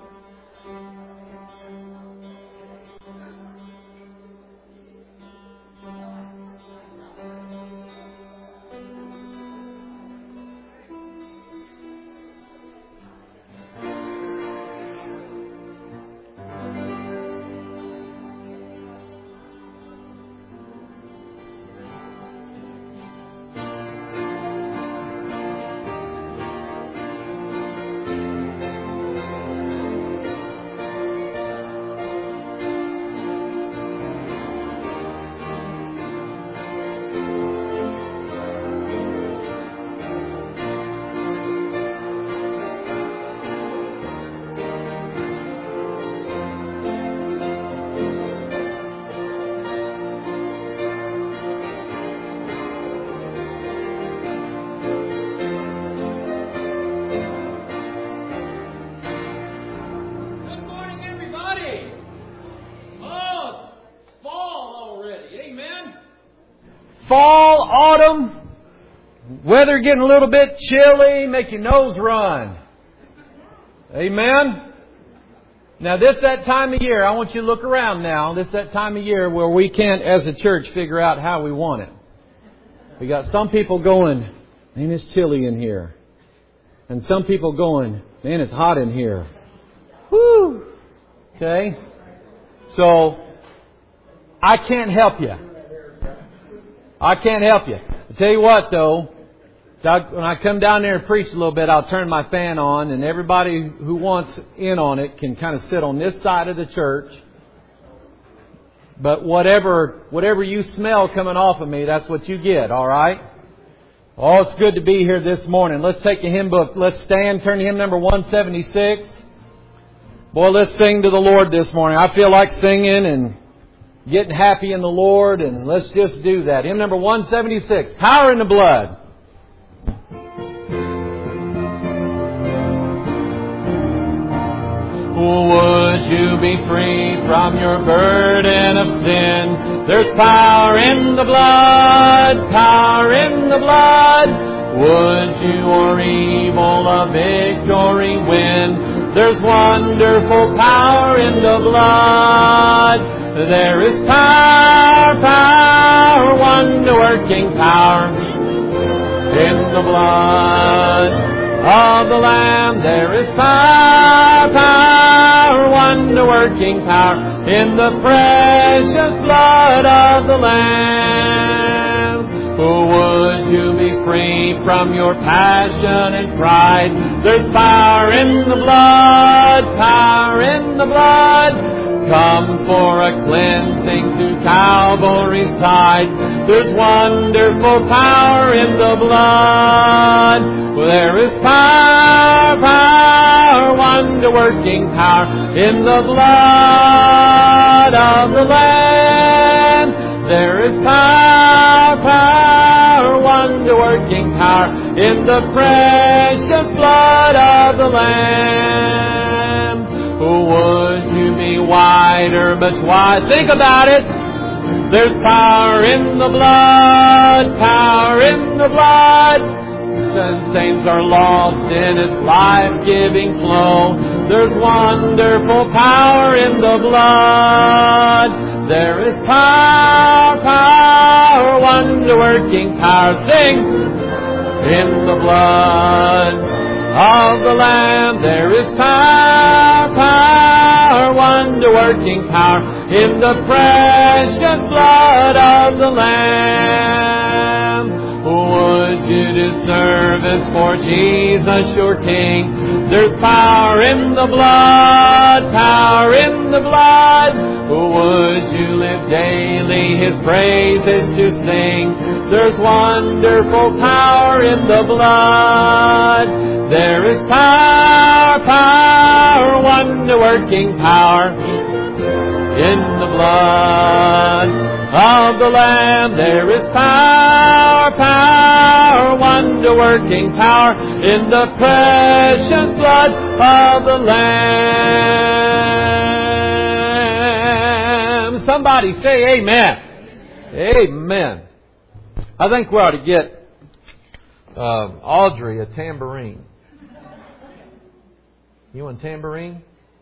Fall, autumn, weather getting a little bit chilly, make your nose run. Amen? Now this that time of year, I want you to look around now. This that time of year where we can't, as a church, figure out how we want it. We got some people going, man, it's chilly in here. And some people going, man, it's hot in here. Whew. Okay? So, I can't help you. I can't help you. I tell you what, though, when I come down there and preach a little bit, I'll turn my fan on, and everybody who wants in on it can kind of sit on this side of the church. But whatever whatever you smell coming off of me, that's what you get, all right? Oh, it's good to be here this morning. Let's take a hymn book. Let's stand, turn to hymn number one seventy-six. Boy, let's sing to the Lord this morning. I feel like singing and getting happy in the Lord, and let's just do that. Hymn number one seventy-six, Power in the Blood. Would you be free from your burden of sin? There's power in the blood, power in the blood. Would you or evil a victory win? There's wonderful power in the blood. There is power, power, wonder-working power in the blood of the Lamb. There is power, power, wonder-working power in the precious blood of the Lamb. Would you be free from your passion and pride? There's power in the blood, power in the blood. Come for a cleansing to Calvary's side. There's wonderful power in the blood. There is power, power, wonder-working power in the blood of the Lamb. There is power, power, wonder-working power in the precious blood of the Lamb. Would you be whiter but wide? Think about it. There's power in the blood, power in the blood. Sin stains are lost in its life-giving flow. There's wonderful power in the blood. There is power, power, wonder-working power. Sing! In the blood of the Lamb, there is power, power, wonder-working power in the precious blood of the Lamb. Would you do service for Jesus, your King? There's power in the blood, power in the blood. Would you live daily His praises to sing? There's wonderful power in the blood. There is power, power, wonder-working power in the blood of the Lamb. There is power, power, wonder-working power in the precious blood of the Lamb. Somebody say amen. Amen. I think we ought to get uh, Audrey a tambourine. You want a tambourine?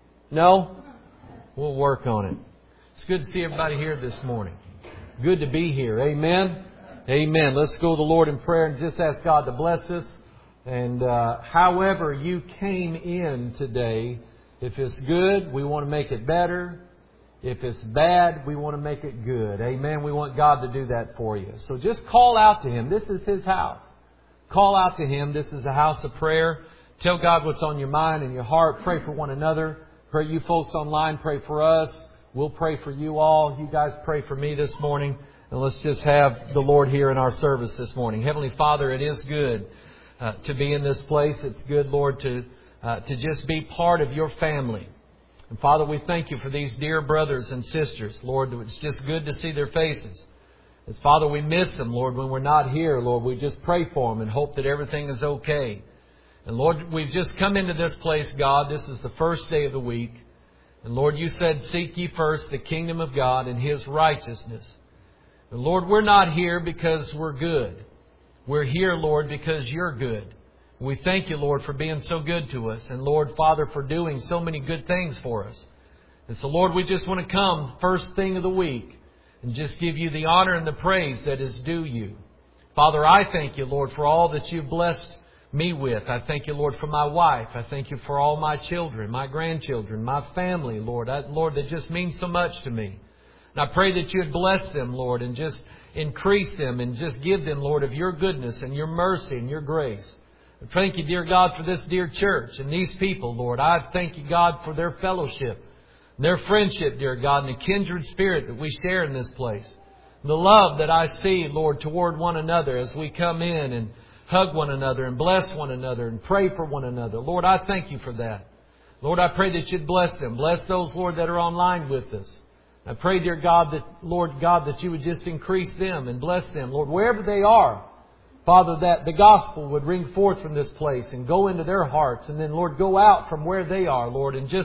No? We'll work on it. It's good to see everybody here this morning. Good to be here. Amen? Amen. Let's go to the Lord in prayer and just ask God to bless us. And uh, however you came in today, if it's good, we want to make it better. If it's bad, we want to make it good. Amen. We want God to do that for you. So just call out to Him. This is His house. Call out to Him. This is a house of prayer. Tell God what's on your mind and your heart. Pray for one another. Pray you folks online. Pray for us. We'll pray for you all. You guys pray for me this morning. And let's just have the Lord here in our service this morning. Heavenly Father, it is good uh, to be in this place. It's good, Lord, to uh, to just be part of your family. And Father, we thank you for these dear brothers and sisters. Lord, it's just good to see their faces. As Father, we miss them, Lord, when we're not here. Lord, we just pray for them and hope that everything is okay. And Lord, we've just come into this place, God. This is the first day of the week. And Lord, you said, seek ye first the kingdom of God and His righteousness. And Lord, we're not here because we're good. We're here, Lord, because you're good. We thank you, Lord, for being so good to us. And Lord, Father, for doing so many good things for us. And so, Lord, we just want to come first thing of the week and just give you the honor and the praise that is due you. Father, I thank you, Lord, for all that you've blessed me with. I thank you, Lord, for my wife. I thank you for all my children, my grandchildren, my family, Lord. I, Lord, that just means so much to me. And I pray that you would bless them, Lord, and just increase them and just give them, Lord, of your goodness and your mercy and your grace. I thank you, dear God, for this dear church and these people, Lord. I thank you, God, for their fellowship, their friendship, dear God, and the kindred spirit that we share in this place. And the love that I see, Lord, toward one another as we come in and hug one another and bless one another and pray for one another. Lord, I thank you for that. Lord, I pray that you'd bless them. Bless those, Lord, that are online with us. I pray, dear God, that, Lord God, that you would just increase them and bless them. Lord, wherever they are, Father, that the gospel would ring forth from this place and go into their hearts. And then, Lord, go out from where they are, Lord, and just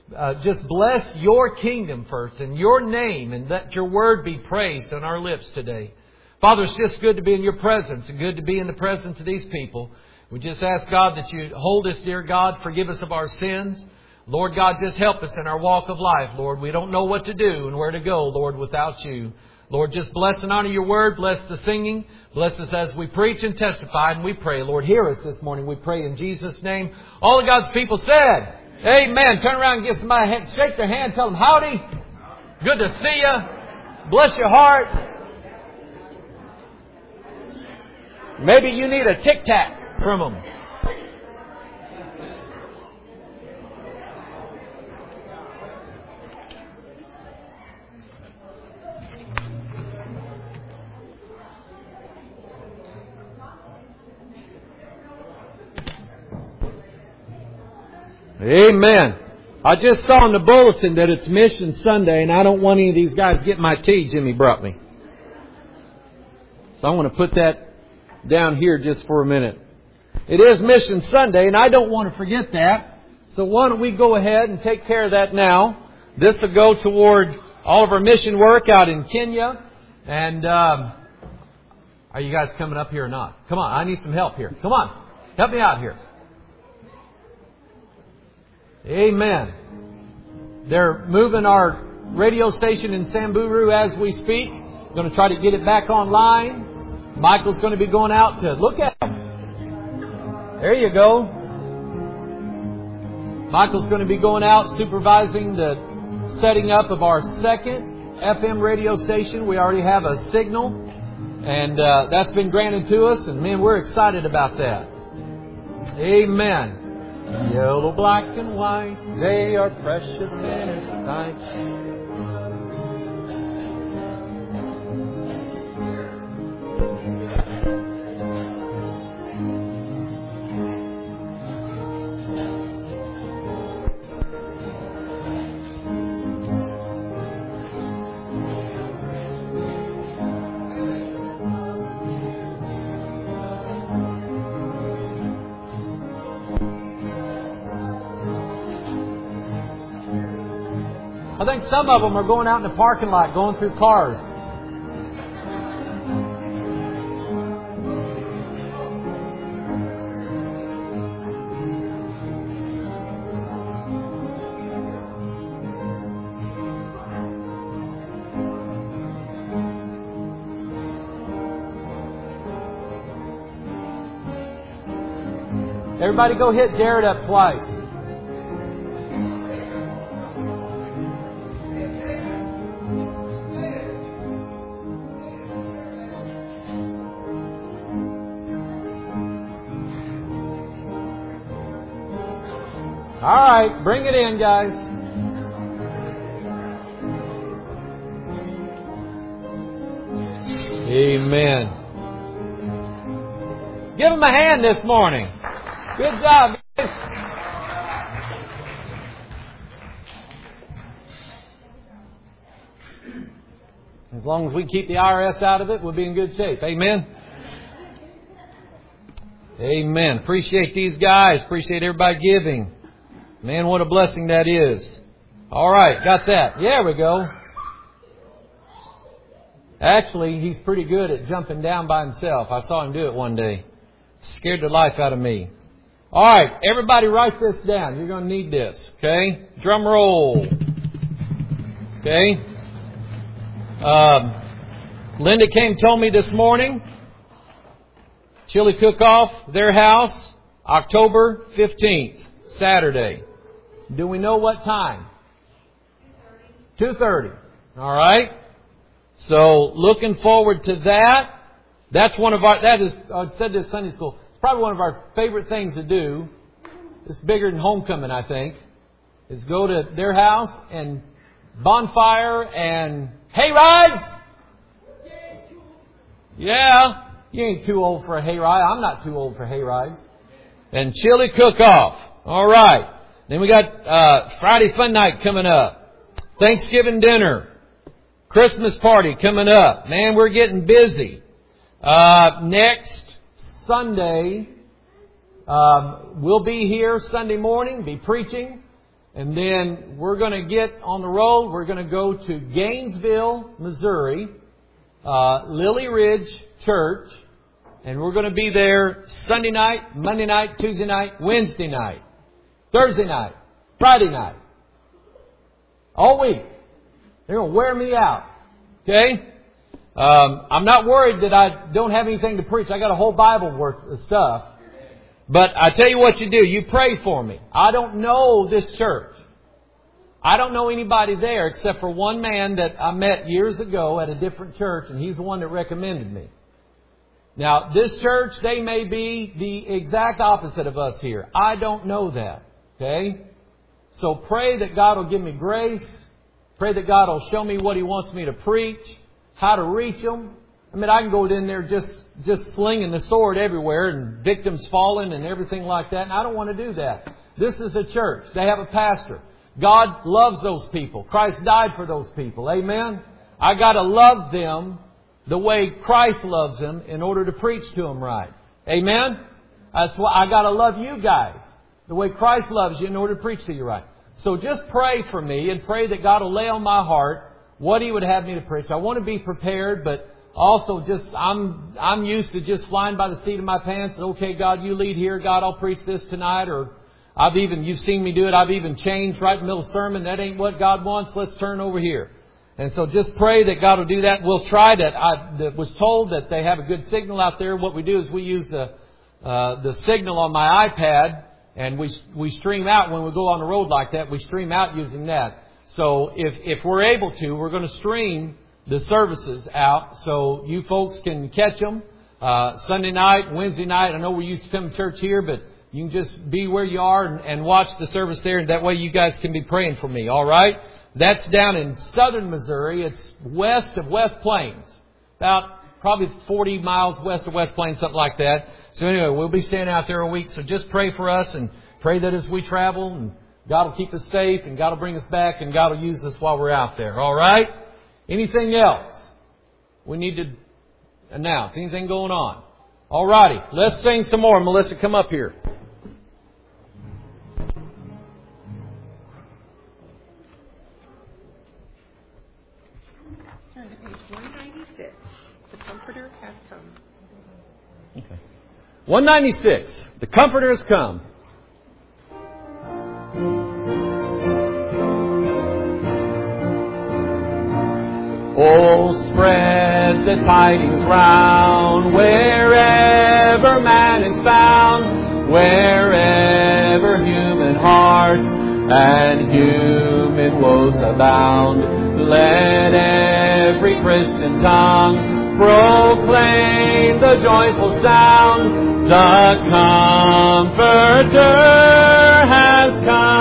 uh, just bless your kingdom first and your name, and let your word be praised on our lips today. Father, it's just good to be in your presence and good to be in the presence of these people. We just ask, God, that you hold us, dear God, forgive us of our sins. Lord God, just help us in our walk of life, Lord. We don't know what to do and where to go, Lord, without you. Lord, just bless and honor your word. Bless the singing. Bless us as we preach and testify, and we pray. Lord, hear us this morning. We pray in Jesus' name. All of God's people said, amen. Turn around and give somebody a hand. Shake their hand. Tell them howdy. Good to see you. Bless your heart. Maybe you need a Tic Tac from them. Amen. I just saw in the bulletin that it's Mission Sunday, and I don't want any of these guys getting my tea Jimmy brought me. So I want to put that down here just for a minute. It is Mission Sunday, and I don't want to forget that. So why don't we go ahead and take care of that now. This will go toward all of our mission work out in Kenya. And um, are you guys coming up here or not? Come on, I need some help here. Come on, help me out here. Amen. They're moving our radio station in Samburu as we speak. We're going to try to get it back online. Michael's going to be going out to look at them. There you go. Michael's going to be going out supervising the setting up of our second F M radio station. We already have a signal, and uh, that's been granted to us, and man, we're excited about that. Amen. Yellow, black, and white, they are precious in His sight. I think some of them are going out in the parking lot, going through cars. Everybody go hit Jared up twice. All right, bring it in, guys. Amen. Give them a hand this morning. Good job, guys. As long as we keep the I R S out of it, we'll be in good shape. Amen. Amen. Appreciate these guys. Appreciate everybody giving. Man, what a blessing that is. All right, got that. There we go. Actually, he's pretty good at jumping down by himself. I saw him do it one day. Scared the life out of me. All right, everybody write this down. You're going to need this, okay? Drum roll. Okay? Um, Linda came told me this morning, chili cook-off, their house, October fifteenth, Saturday. Do we know what time? two thirty. All right. So looking forward to that. That's one of our, that is, I said this Sunday school, it's probably one of our favorite things to do. It's bigger than homecoming, I think, is go to their house and bonfire and hay rides. Yeah. You ain't too old for a hay ride. I'm not too old for hay rides. And chili cook-off. All right. Then we got uh, Friday fun night coming up. Thanksgiving dinner. Christmas party coming up. Man, we're getting busy. Uh, next Sunday, um, we'll be here Sunday morning, be preaching. And then we're going to get on the road. We're going to go to Gainesville, Missouri, uh, Lily Ridge Church. And we're going to be there Sunday night, Monday night, Tuesday night, Wednesday night, Thursday night, Friday night. All week. They're going to wear me out. Okay? Um, I'm not worried that I don't have anything to preach. I got a whole Bible worth of stuff. But I tell you what you do. You pray for me. I don't know this church. I don't know anybody there except for one man that I met years ago at a different church, and he's the one that recommended me. Now, this church, they may be the exact opposite of us here. I don't know that. Okay? So pray that God will give me grace. Pray that God will show me what He wants me to preach, how to reach them. I mean, I can go in there just, just slinging the sword everywhere and victims falling and everything like that. And I don't want to do that. This is a church. They have a pastor. God loves those people. Christ died for those people. Amen? I got to love them the way Christ loves them in order to preach to them right. Amen? That's why I got to love you guys the way Christ loves you in order to preach to you right. So just pray for me and pray that God will lay on my heart what He would have me to preach. I want to be prepared, but also just, I'm, I'm used to just flying by the seat of my pants and, okay, God, you lead here. God, I'll preach this tonight. Or I've even, you've seen me do it. I've even changed right in the middle of the sermon. That ain't what God wants. Let's turn over here. And so just pray that God will do that. We'll try that. I was told that they have a good signal out there. What we do is we use the, uh, the signal on my iPad, and we, we stream out when we go on the road like that. We stream out using that. So if, if we're able to, we're going to stream the services out so you folks can catch them uh, Sunday night, Wednesday night. I know we used to come to church here, but you can just be where you are and, and watch the service there. And that way you guys can be praying for me. All right? That's down in southern Missouri. It's west of West Plains. About probably forty miles west of West Plains, something like that. So anyway, we'll be staying out there a week. So just pray for us and pray that as we travel, and God will keep us safe, and God will bring us back, and God will use us while we're out there. All right? Anything else we need to announce? Anything going on? All righty. Let's sing some more. Melissa, come up here. Turn to page one ninety-six. The Comforter has come. Okay. one ninety-six. The Comforter has come. Oh, spread the tidings round, wherever man is found, wherever human hearts and human woes abound. Let every Christian tongue proclaim the joyful sound. The Comforter has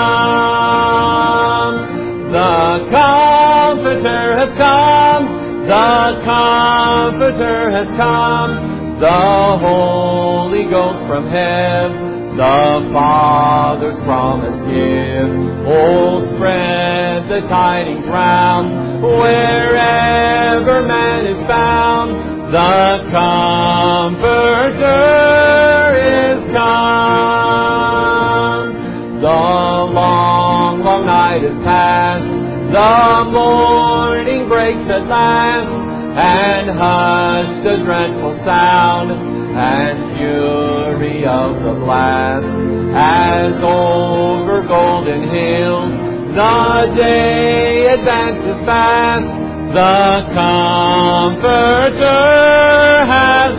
come. The Comforter has come. The Comforter has come. The Holy Ghost from heaven, the Father's promise give. Oh, spread the tidings round, wherever man is found. The Comforter is come. The long, long night is past. The morning breaks at last, and hushed the dreadful sound and fury of the blast. As over golden hills the day advances fast, the Comforter has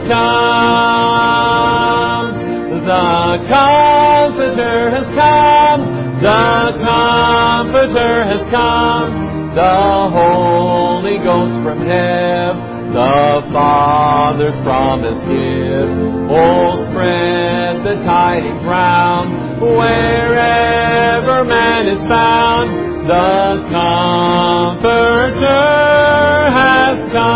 come. The Comforter has come. The Comforter has come. The Holy Ghost from heaven, the Father's promise give. Oh, spread the tidings round, wherever man is found. The Comforter has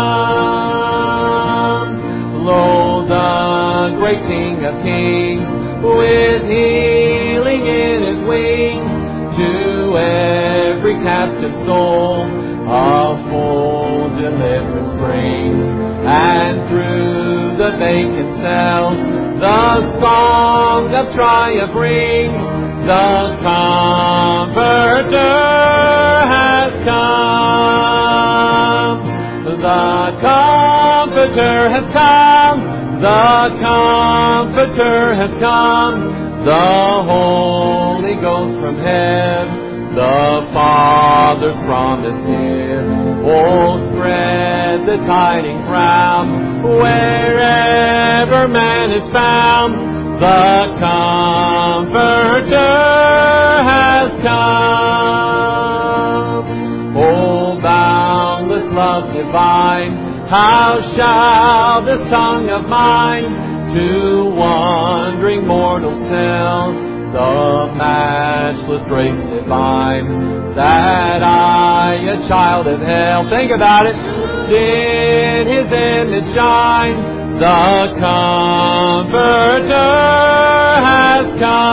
come. Lo, the great King of Kings, with healing in His wings, to every captive soul a full deliverance brings. And through the vacant cells the song of triumph rings. The Comforter has come. The Comforter has come. The Comforter has come. The Holy Ghost from heaven, the Father's promise is. Oh, spread the tidings round, wherever man is found. The Comforter has come. Oh, boundless love divine, how shall this tongue of mine to wandering mortals tell the matchless grace divine, that I, a child of hell, think about it, did His image shine. The Comforter has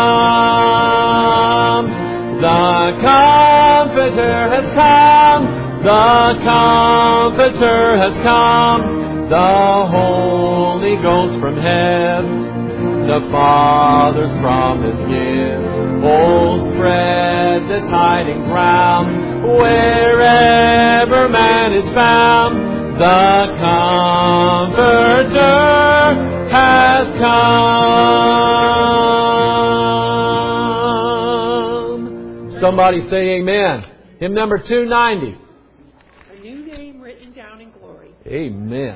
come. The Comforter has come. The Comforter has come. The Holy Ghost from heaven, the Father's promise give. Oh, spread the tidings round, wherever man is found. The Comforter has come. Somebody say amen. Hymn number two ninety. A new name written down in glory. Amen.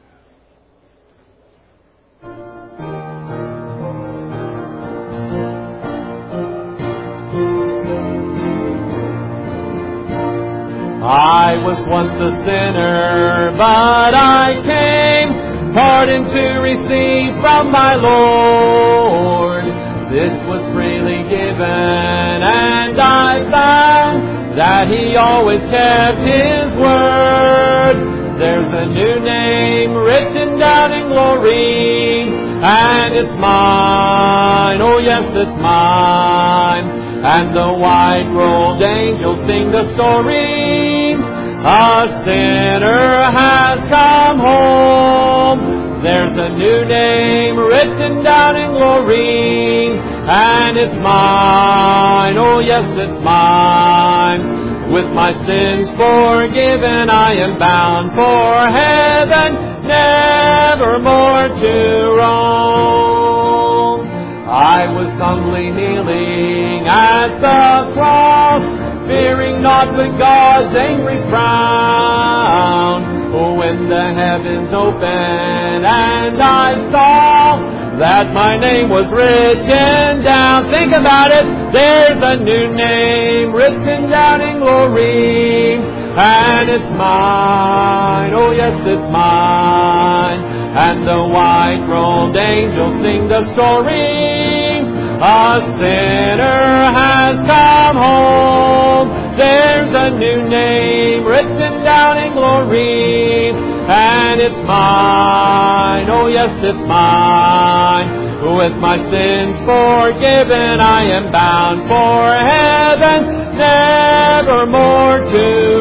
I was once a sinner, but I came pardon to receive from my Lord. This was freely given, and I found that He always kept His word. There's a new name written down in glory, and it's mine, oh yes, it's mine. And the white-robed angels sing the story. A sinner has come home. There's a new name written down in glory, and it's mine, oh yes, it's mine. With my sins forgiven, I am bound for heaven, never more to roam. I was humbly kneeling at the cross, fearing not but God's angry frown. Oh, when the heavens opened and I saw that my name was written down. Think about it. There's a new name written down in glory, and it's mine. Oh, yes, it's mine. And the white-robed angels sing the story. A sinner has come home. There's a new name written down in glory, and it's mine. Oh, yes, it's mine. With my sins forgiven, I am bound for heaven, never more to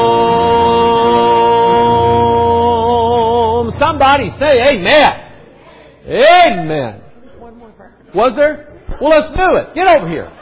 roam. Somebody say amen. Amen. One more verse. Was there? Well, let's do it. Get over here.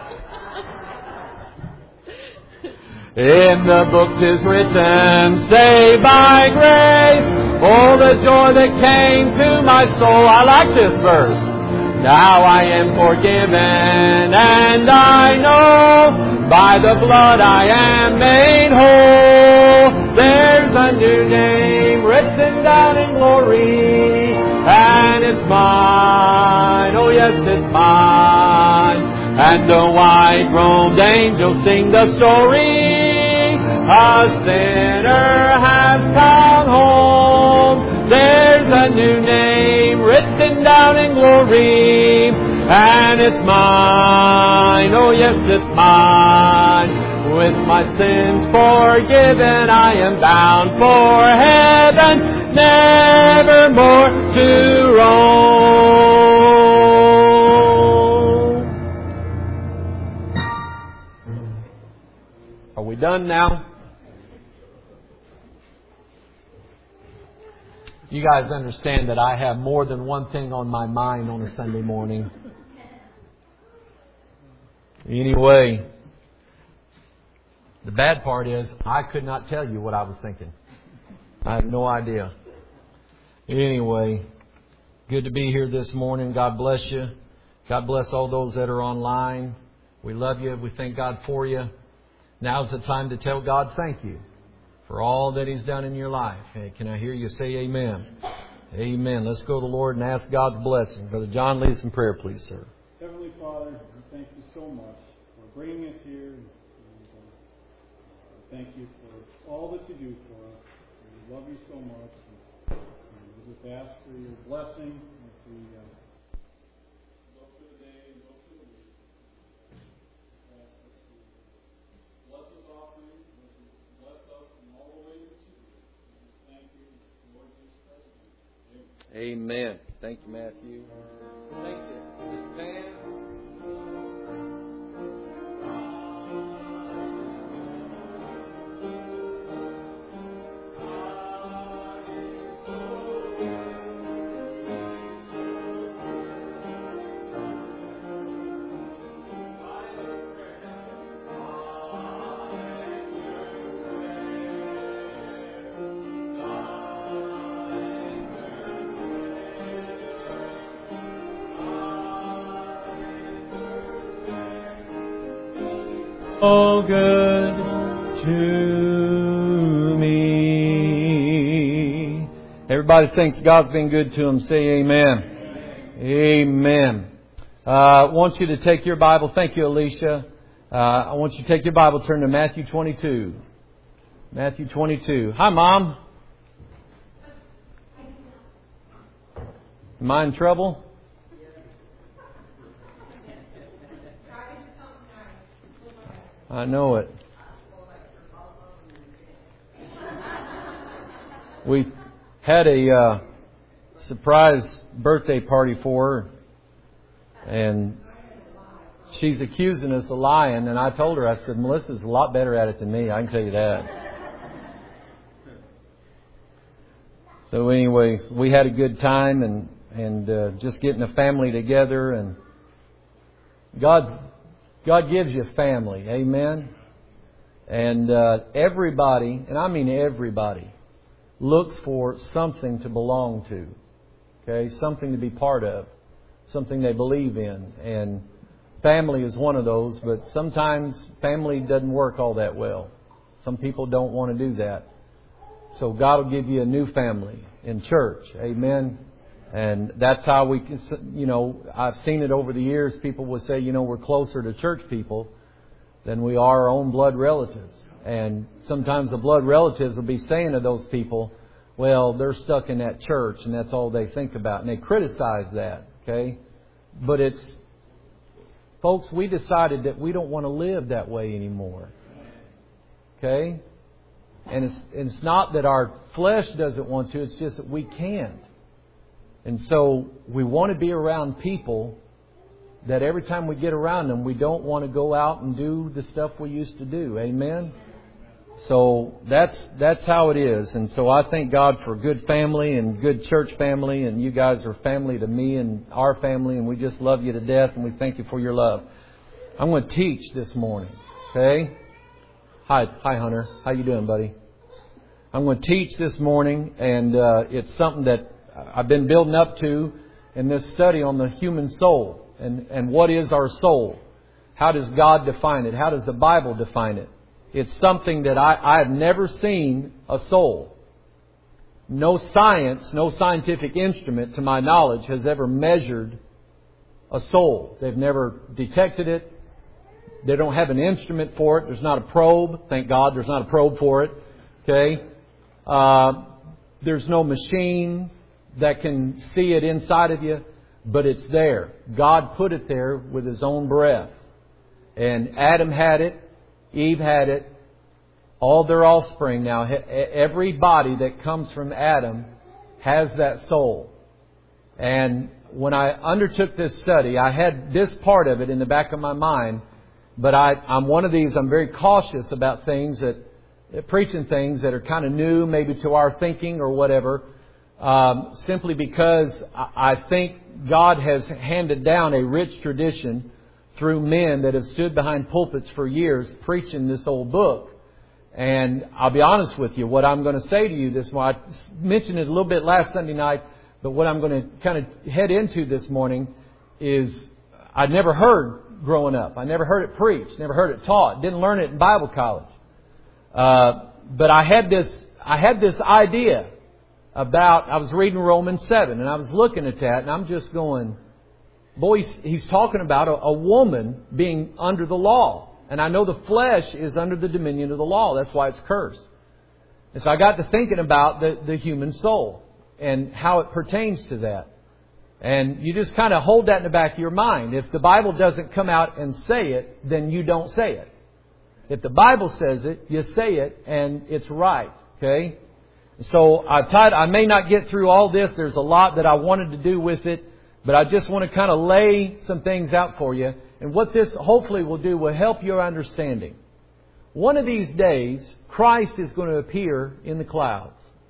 In the book 'tis written, saved by grace, oh, the joy that came to my soul. I like this verse. Now I am forgiven, and I know by the blood I am made whole. There's a new name written down in glory, and it's mine. Oh, yes, it's mine. And the white-robed angels sing the story. A sinner has come home. There's a new name written down in glory, and it's mine. Oh, yes, it's mine. With my sins forgiven, I am bound for heaven, never more to roam. Are we done now? You guys understand that I have more than one thing on my mind on a Sunday morning. Anyway, the bad part is I could not tell you what I was thinking. I have no idea. Anyway, good to be here this morning. God bless you. God bless all those that are online. We love you. We thank God for you. Now's the time to tell God thank you for all that He's done in your life. Hey, can I hear you say amen? Amen. Let's go to the Lord and ask God's blessing. Brother John, lead us in prayer, please, sir. Heavenly Father, we thank you so much for bringing us here. And, uh, thank you for all that you do for us. We love you so much. And, and we just ask for your blessing as we uh, go through the day and go through the week. Ask us to bless us offering, bless us in all the ways that you do. We just thank you, Lord Jesus Christ. Amen. Thank you, Matthew. Thank you. This band. So good to me. Everybody thinks God's been good to them. Say amen. Amen. Uh, I want you to take your Bible. Thank you, Alicia. Uh, I want you to take your Bible, turn to Matthew twenty-two. Matthew twenty-two. Hi, Mom. Am I in trouble? I know it. We had a uh, surprise birthday party for her, and she's accusing us of lying. And I told her, I said, Melissa's a lot better at it than me. I can tell you that. So anyway, we had a good time and and uh, just getting a family together, and God's. God gives you family. Amen. And uh, everybody, and I mean everybody, looks for something to belong to. Okay? Something to be part of. Something they believe in. And family is one of those, but sometimes family doesn't work all that well. Some people don't want to do that. So God will give you a new family in church. Amen. And that's how we can, you know, I've seen it over the years. People will say, you know, we're closer to church people than we are our own blood relatives. And sometimes the blood relatives will be saying to those people, well, they're stuck in that church and that's all they think about. And they criticize that, okay? But it's, folks, we decided that we don't want to live that way anymore. Okay? And it's, it's not that our flesh doesn't want to, it's just that we can't. And so we want to be around people that every time we get around them, we don't want to go out and do the stuff we used to do. Amen? So that's that's how it is. And so I thank God for good family and good church family. And you guys are family to me and our family. And we just love you to death. And we thank you for your love. I'm going to teach this morning. Okay? Hi, hi Hunter. How you doing, buddy? I'm going to teach this morning. And uh, it's something that I've been building up to in this study on the human soul. And, and what is our soul? How does God define it? How does the Bible define it? It's something that I, I have never seen a soul. No science, no scientific instrument, to my knowledge, has ever measured a soul. They've never detected it. They don't have an instrument for it. There's not a probe. Thank God there's not a probe for it. Okay? Uh, there's no machine that can see it inside of you, but it's there. God put it there with His own breath. And Adam had it. Eve had it. All their offspring now, every body that comes from Adam has that soul. And when I undertook this study, I had this part of it in the back of my mind, but I, I'm one of these, I'm very cautious about things that, preaching things that are kind of new, maybe to our thinking or whatever. Um, simply because I think God has handed down a rich tradition through men that have stood behind pulpits for years preaching this old book. And I'll be honest with you, what I'm going to say to you this morning, I mentioned it a little bit last Sunday night, but what I'm going to kind of head into this morning is I'd never heard growing up. I never heard it preached, never heard it taught, didn't learn it in Bible college. Uh, but I had this, I had this idea about, I was reading Romans seven and I was looking at that and I'm just going, boy, he's, he's talking about a, a woman being under the law. And I know the flesh is under the dominion of the law. That's why it's cursed. And so I got to thinking about the, the human soul and how it pertains to that. And you just kind of hold that in the back of your mind. If the Bible doesn't come out and say it, then you don't say it. If the Bible says it, you say it and it's right. Okay? So I tried, I may not get through all this. There's a lot that I wanted to do with it. But I just want to kind of lay some things out for you. And what this hopefully will do will help your understanding. One of these days, Christ is going to appear in the clouds.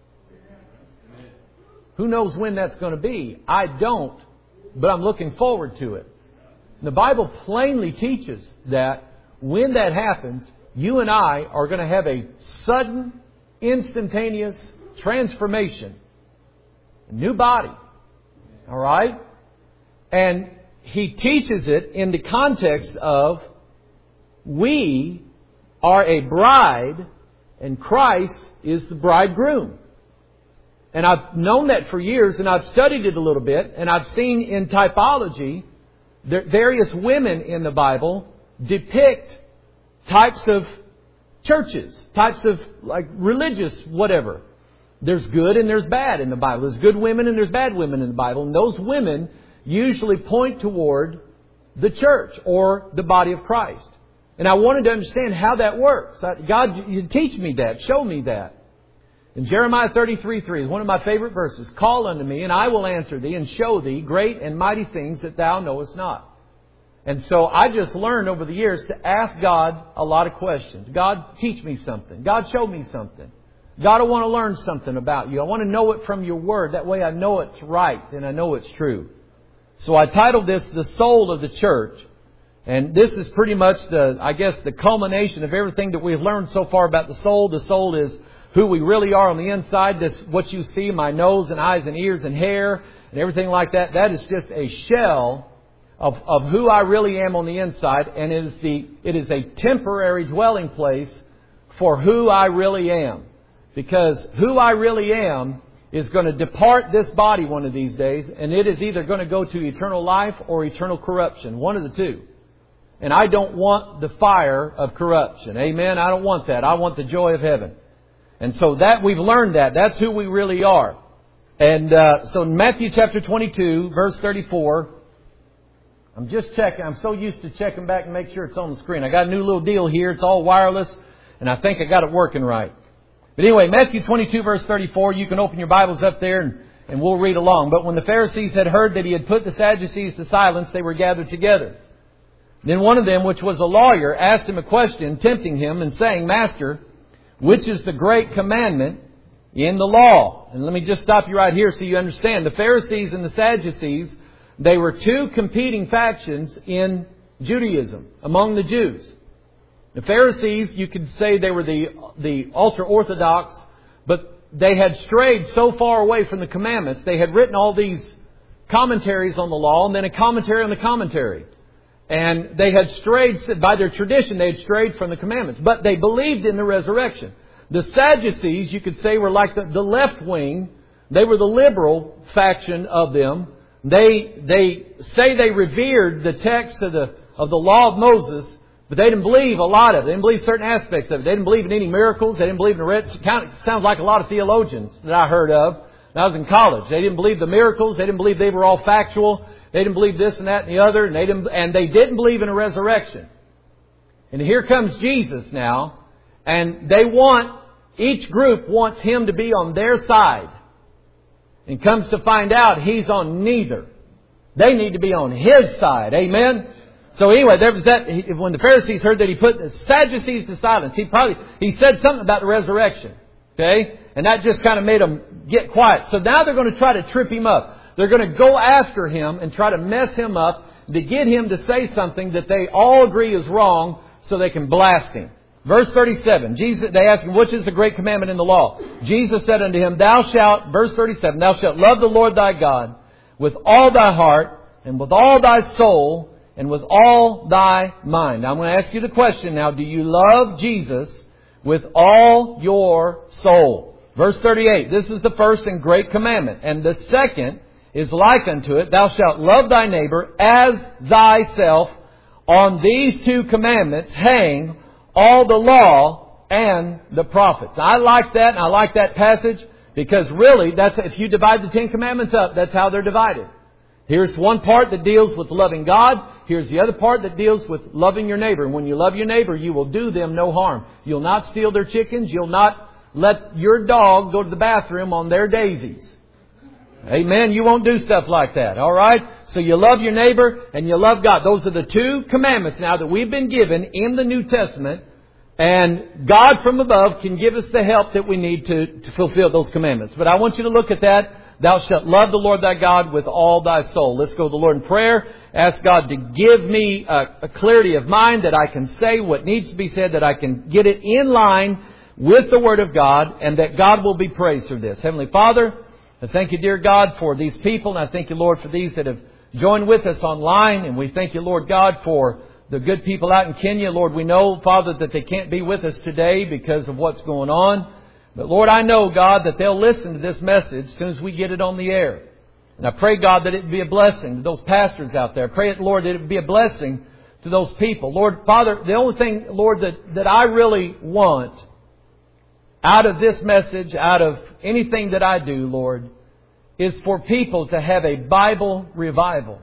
Who knows when that's going to be? I don't, but I'm looking forward to it. The Bible plainly teaches that when that happens, you and I are going to have a sudden, instantaneous transformation. A new body. All right? And he teaches it in the context of we are a bride and Christ is the bridegroom. And I've known that for years and I've studied it a little bit and I've seen in typology various women in the Bible depict types of churches, types of like religious whatever. There's good and there's bad in the Bible. There's good women and there's bad women in the Bible. And those women usually point toward the church or the body of Christ. And I wanted to understand how that works. God, you teach me that. Show me that. In Jeremiah thirty-three three is one of my favorite verses. Call unto me and I will answer thee and show thee great and mighty things that thou knowest not. And so I just learned over the years to ask God a lot of questions. God, teach me something. God, show me something. God, I want to learn something about you. I want to know it from your word. That way I know it's right and I know it's true. So I titled this, The Soul of the Church. And this is pretty much the, I guess, the culmination of everything that we've learned so far about the soul. The soul is who we really are on the inside. This, what you see, my nose and eyes and ears and hair and everything like that. That is just a shell of, of who I really am on the inside. And it is the, it is a temporary dwelling place for who I really am. Because who I really am is going to depart this body one of these days, and it is either going to go to eternal life or eternal corruption. One of the two. And I don't want the fire of corruption. Amen? I don't want that. I want the joy of heaven. And so that we've learned that. That's who we really are. And uh, so in Matthew chapter twenty-two, verse thirty-four, I'm just checking. I'm so used to checking back and make sure it's on the screen. I got a new little deal here. It's all wireless, and I think I got it working right. But anyway, Matthew twenty-two verse thirty-four, you can open your Bibles up there and, and we'll read along. But when the Pharisees had heard that he had put the Sadducees to silence, they were gathered together. Then one of them, which was a lawyer, asked him a question, tempting him and saying, Master, which is the great commandment in the law? And let me just stop you right here so you understand. The Pharisees and the Sadducees, they were two competing factions in Judaism, among the Jews. The Pharisees, you could say they were the, the ultra-Orthodox, but they had strayed so far away from the commandments. They had written all these commentaries on the law and then a commentary on the commentary. And they had strayed, by their tradition, they had strayed from the commandments. But they believed in the resurrection. The Sadducees, you could say, were like the, the left wing. They were the liberal faction of them. They, they say they revered the text of the, of the law of Moses, but they didn't believe a lot of it. They didn't believe certain aspects of it. They didn't believe in any miracles. They didn't believe in the red. It sounds like a lot of theologians that I heard of when I was in college. They didn't believe the miracles. They didn't believe they were all factual. They didn't believe this and that and the other. And they didn't, and they didn't believe in a resurrection. And here comes Jesus now. And they want, each group wants Him to be on their side. And comes to find out He's on neither. They need to be on His side. Amen? So anyway, there was that, when the Pharisees heard that He put the Sadducees to silence, He probably, He said something about the resurrection. Okay? And that just kind of made them get quiet. So now they're going to try to trip Him up. They're going to go after Him and try to mess Him up to get him to say something that they all agree is wrong so they can blast him. Verse thirty-seven, Jesus, they asked him, which is the great commandment in the law? Jesus said unto him, Thou shalt, verse thirty-seven, Thou shalt love the Lord thy God with all thy heart and with all thy soul and with all thy mind. Now I'm going to ask you the question now, do you love Jesus with all your soul? Verse thirty-eight, this is the first and great commandment. And the second is like unto it, Thou shalt love thy neighbor as thyself. On these two commandments hang all the law and the prophets. I like that, and I like that passage because really, that's if you divide the Ten Commandments up, that's how they're divided. Here's one part that deals with loving God. Here's the other part that deals with loving your neighbor. And when you love your neighbor, you will do them no harm. You'll not steal their chickens. You'll not let your dog go to the bathroom on their daisies. Amen. You won't do stuff like that. All right? So you love your neighbor and you love God. Those are the two commandments now that we've been given in the New Testament. And God from above can give us the help that we need to, to fulfill those commandments. But I want you to look at that. Thou shalt love the Lord thy God with all thy soul. Let's go to the Lord in prayer. Ask God to give me a, a clarity of mind that I can say what needs to be said, that I can get it in line with the Word of God, and that God will be praised for this. Heavenly Father, I thank you, dear God, for these people. And I thank you, Lord, for these that have joined with us online. And we thank you, Lord God, for the good people out in Kenya. Lord, we know, Father, that they can't be with us today because of what's going on. But Lord, I know, God, that they'll listen to this message as soon as we get it on the air. And I pray, God, that it be a blessing to those pastors out there. I pray, Lord, that it be a blessing to those people. Lord, Father, the only thing, Lord, that, that I really want out of this message, out of anything that I do, Lord, is for people to have a Bible revival.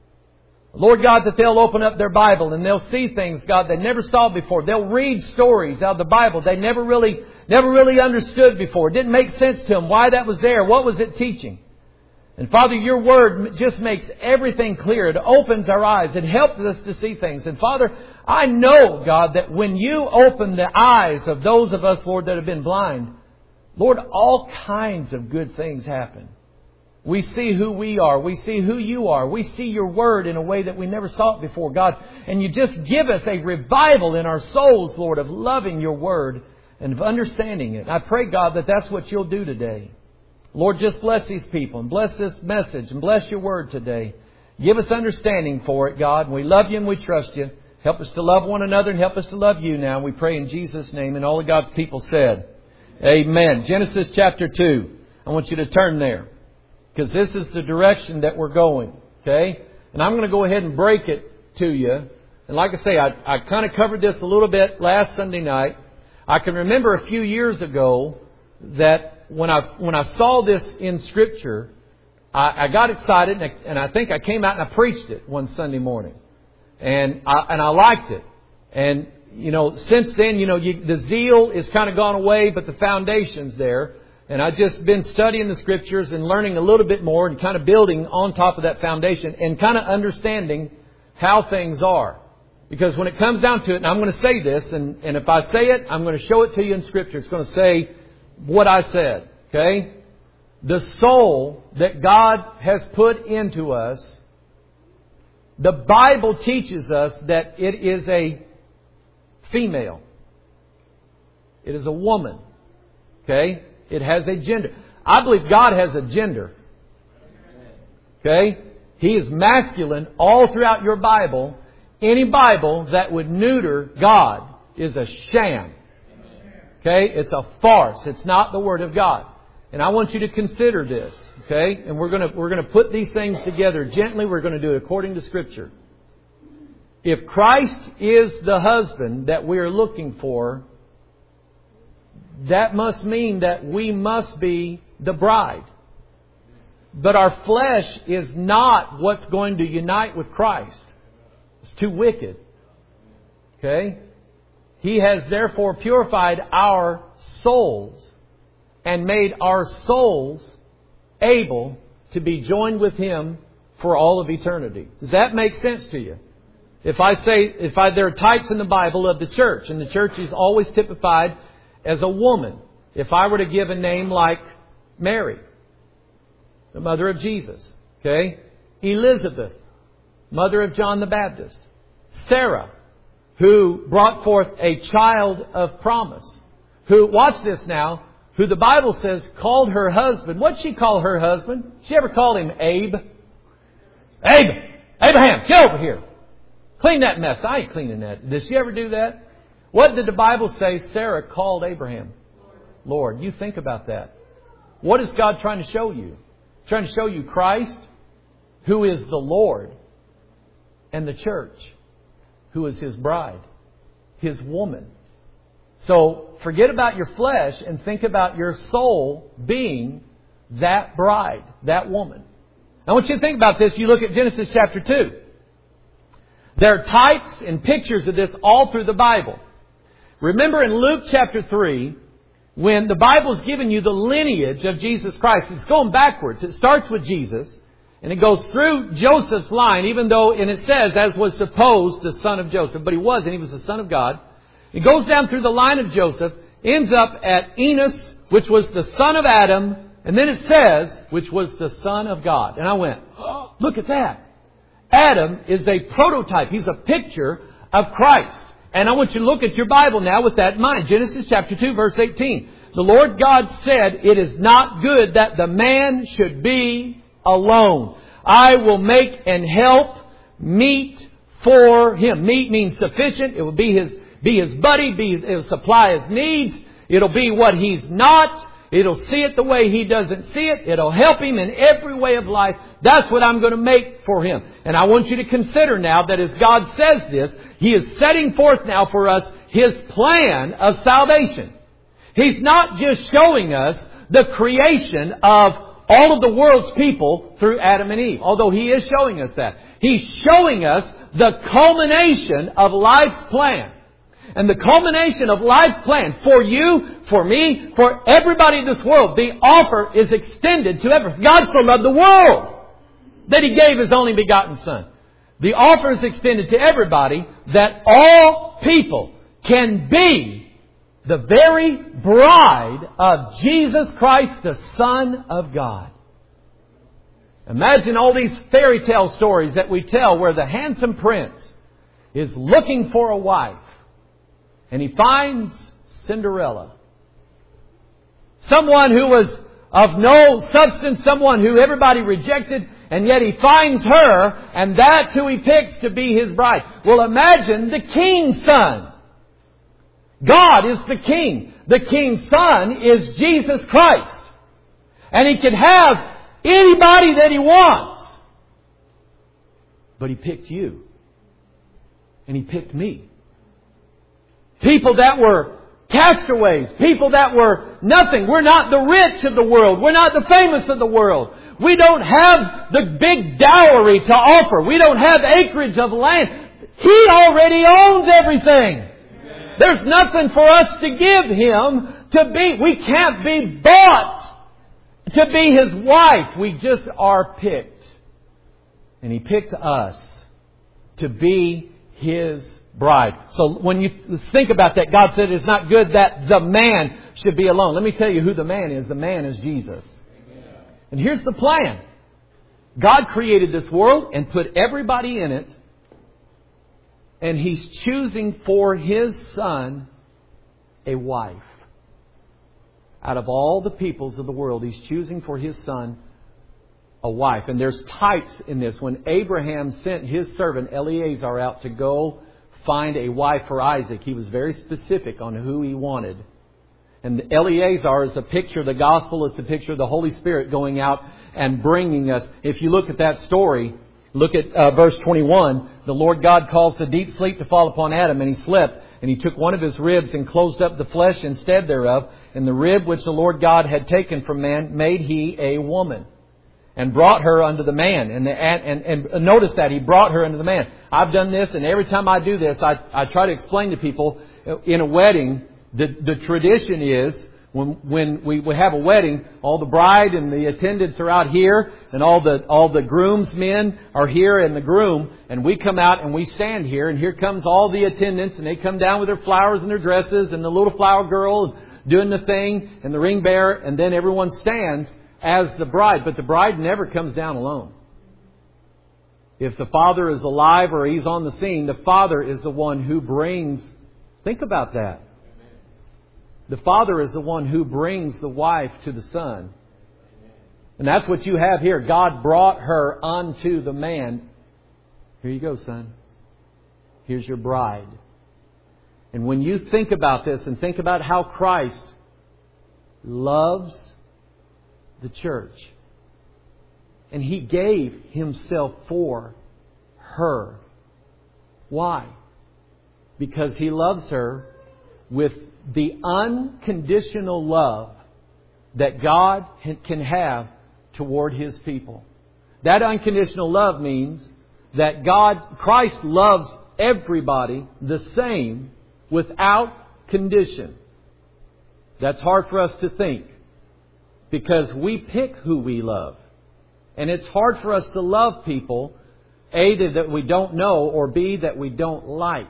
Lord God, that they'll open up their Bible and they'll see things, God, they never saw before. They'll read stories out of the Bible they never really, never really understood before. It didn't make sense to them why that was there. What was it teaching? And Father, your Word just makes everything clear. It opens our eyes. It helps us to see things. And Father, I know, God, that when you open the eyes of those of us, Lord, that have been blind, Lord, all kinds of good things happen. We see who we are. We see who you are. We see your Word in a way that we never saw it before, God. And you just give us a revival in our souls, Lord, of loving your Word and of understanding it. I pray, God, that that's what you'll do today. Lord, just bless these people and bless this message and bless your Word today. Give us understanding for it, God. And we love you and we trust you. Help us to love one another and help us to love you now. We pray in Jesus' name. And all of God's people said, Amen. Genesis chapter two. I want you to turn there, because this is the direction that we're going. Okay? And I'm going to go ahead and break it to you. And like I say, I, I kind of covered this a little bit last Sunday night. I can remember a few years ago that when I when I saw this in Scripture, I, I got excited, and I, and I think I came out and I preached it one Sunday morning. And I, and I liked it. And, you know, since then, you know, you, the zeal is kind of gone away, but the foundation's there. And I've just been studying the Scriptures and learning a little bit more and kind of building on top of that foundation and kind of understanding how things are. Because when it comes down to it, and I'm going to say this, and, and if I say it, I'm going to show it to you in Scripture. It's going to say what I said. Okay? The soul that God has put into us, the Bible teaches us that it is a female. It is a woman. Okay? It has a gender. I believe God has a gender. Okay? He is masculine all throughout your Bible. Any Bible that would neuter God is a sham. Okay? It's a farce. It's not the Word of God. And I want you to consider this. Okay? And we're going to, we're going to put these things together gently. We're going to do it according to Scripture. If Christ is the husband that we are looking for, that must mean that we must be the bride. But our flesh is not what's going to unite with Christ. It's too wicked. Okay? He has therefore purified our souls and made our souls able to be joined with Him for all of eternity. Does that make sense to you? If I say, if I, there are types in the Bible of the church, and the church is always typified as a woman. If I were to give a name like Mary, the mother of Jesus, okay? Elizabeth, mother of John the Baptist. Sarah, who brought forth a child of promise. Who, watch this now, who the Bible says called her husband. What'd she call her husband? She ever called him Abe? Abe! Abraham, get over here. Clean that mess. I ain't cleaning that. Did she ever do that? What did the Bible say Sarah called Abraham? Lord. You think about that. What is God trying to show you? Trying to show you Christ, who is the Lord, and the church, who is His bride, His woman. So forget about your flesh and think about your soul being that bride, that woman. I want you to think about this. You look at Genesis chapter two. There are types and pictures of this all through the Bible. Remember in Luke chapter three, when the Bible's given you the lineage of Jesus Christ, it's going backwards. It starts with Jesus, and it goes through Joseph's line, even though, and it says, as was supposed, the son of Joseph. But he wasn't. He was the son of God. It goes down through the line of Joseph, ends up at Enos, which was the son of Adam, and then it says, which was the son of God. And I went, oh, look at that. Adam is a prototype. He's a picture of Christ. And I want you to look at your Bible now with that in mind. Genesis chapter two, verse eighteen. The Lord God said, it is not good that the man should be alone. I will make and help meet for him. Meet means sufficient. It will be his, be his buddy. Be, it'll supply his needs. It'll be what he's not. It'll see it the way he doesn't see it. It'll help him in every way of life. That's what I'm going to make for him. And I want you to consider now that as God says this, He is setting forth now for us His plan of salvation. He's not just showing us the creation of all of the world's people through Adam and Eve, although He is showing us that. He's showing us the culmination of life's plan. And the culmination of life's plan for you, for me, for everybody in this world, the offer is extended to everyone. God so loved the world that He gave His only begotten Son. The offer is extended to everybody that all people can be the very bride of Jesus Christ, the Son of God. Imagine all these fairy tale stories that we tell where the handsome prince is looking for a wife and he finds Cinderella. Someone who was of no substance, someone who everybody rejected, and yet he finds her, and that's who he picks to be his bride. Well, imagine the king's son. God is the king. The king's son is Jesus Christ. And he can have anybody that he wants. But he picked you. And he picked me. People that were castaways. People that were nothing. We're not the rich of the world. We're not the famous of the world. We don't have the big dowry to offer. We don't have acreage of land. He already owns everything. Amen. There's nothing for us to give Him to be. We can't be bought to be His wife. We just are picked. And He picked us to be His bride. So when you think about that, God said it's not good that the man should be alone. Let me tell you who the man is. The man is Jesus. And here's the plan. God created this world and put everybody in it. And He's choosing for His Son a wife. Out of all the peoples of the world, He's choosing for His Son a wife. And there's types in this. When Abraham sent his servant Eliezer out to go find a wife for Isaac, he was very specific on who he wanted. And Eliezer is a picture of the gospel. It's a picture of the Holy Spirit going out and bringing us. If you look at that story, look at uh, verse twenty-one. The Lord God caused a deep sleep to fall upon Adam, and he slept. And He took one of his ribs and closed up the flesh instead thereof. And the rib which the Lord God had taken from man made He a woman, and brought her unto the man. And, the, and, and notice that He brought her unto the man. I've done this, and every time I do this, I, I try to explain to people in a wedding. The, the tradition is when, when we, we have a wedding, all the bride and the attendants are out here, and all the all the groomsmen are here and the groom, and we come out and we stand here, and here comes all the attendants, and they come down with their flowers and their dresses, and the little flower girl doing the thing, and the ring bearer, and then everyone stands as the bride. But the bride never comes down alone. If the father is alive or he's on the scene, the father is the one who brings... Think about that. The father is the one who brings the wife to the son. And that's what you have here. God brought her unto the man. Here you go, son. Here's your bride. And when you think about this and think about how Christ loves the church, and He gave Himself for her. Why? Because He loves her with the unconditional love that God can have toward His people. That unconditional love means that God, Christ loves everybody the same without condition. That's hard for us to think because we pick who we love. And it's hard for us to love people, A, that we don't know, or B, that we don't like.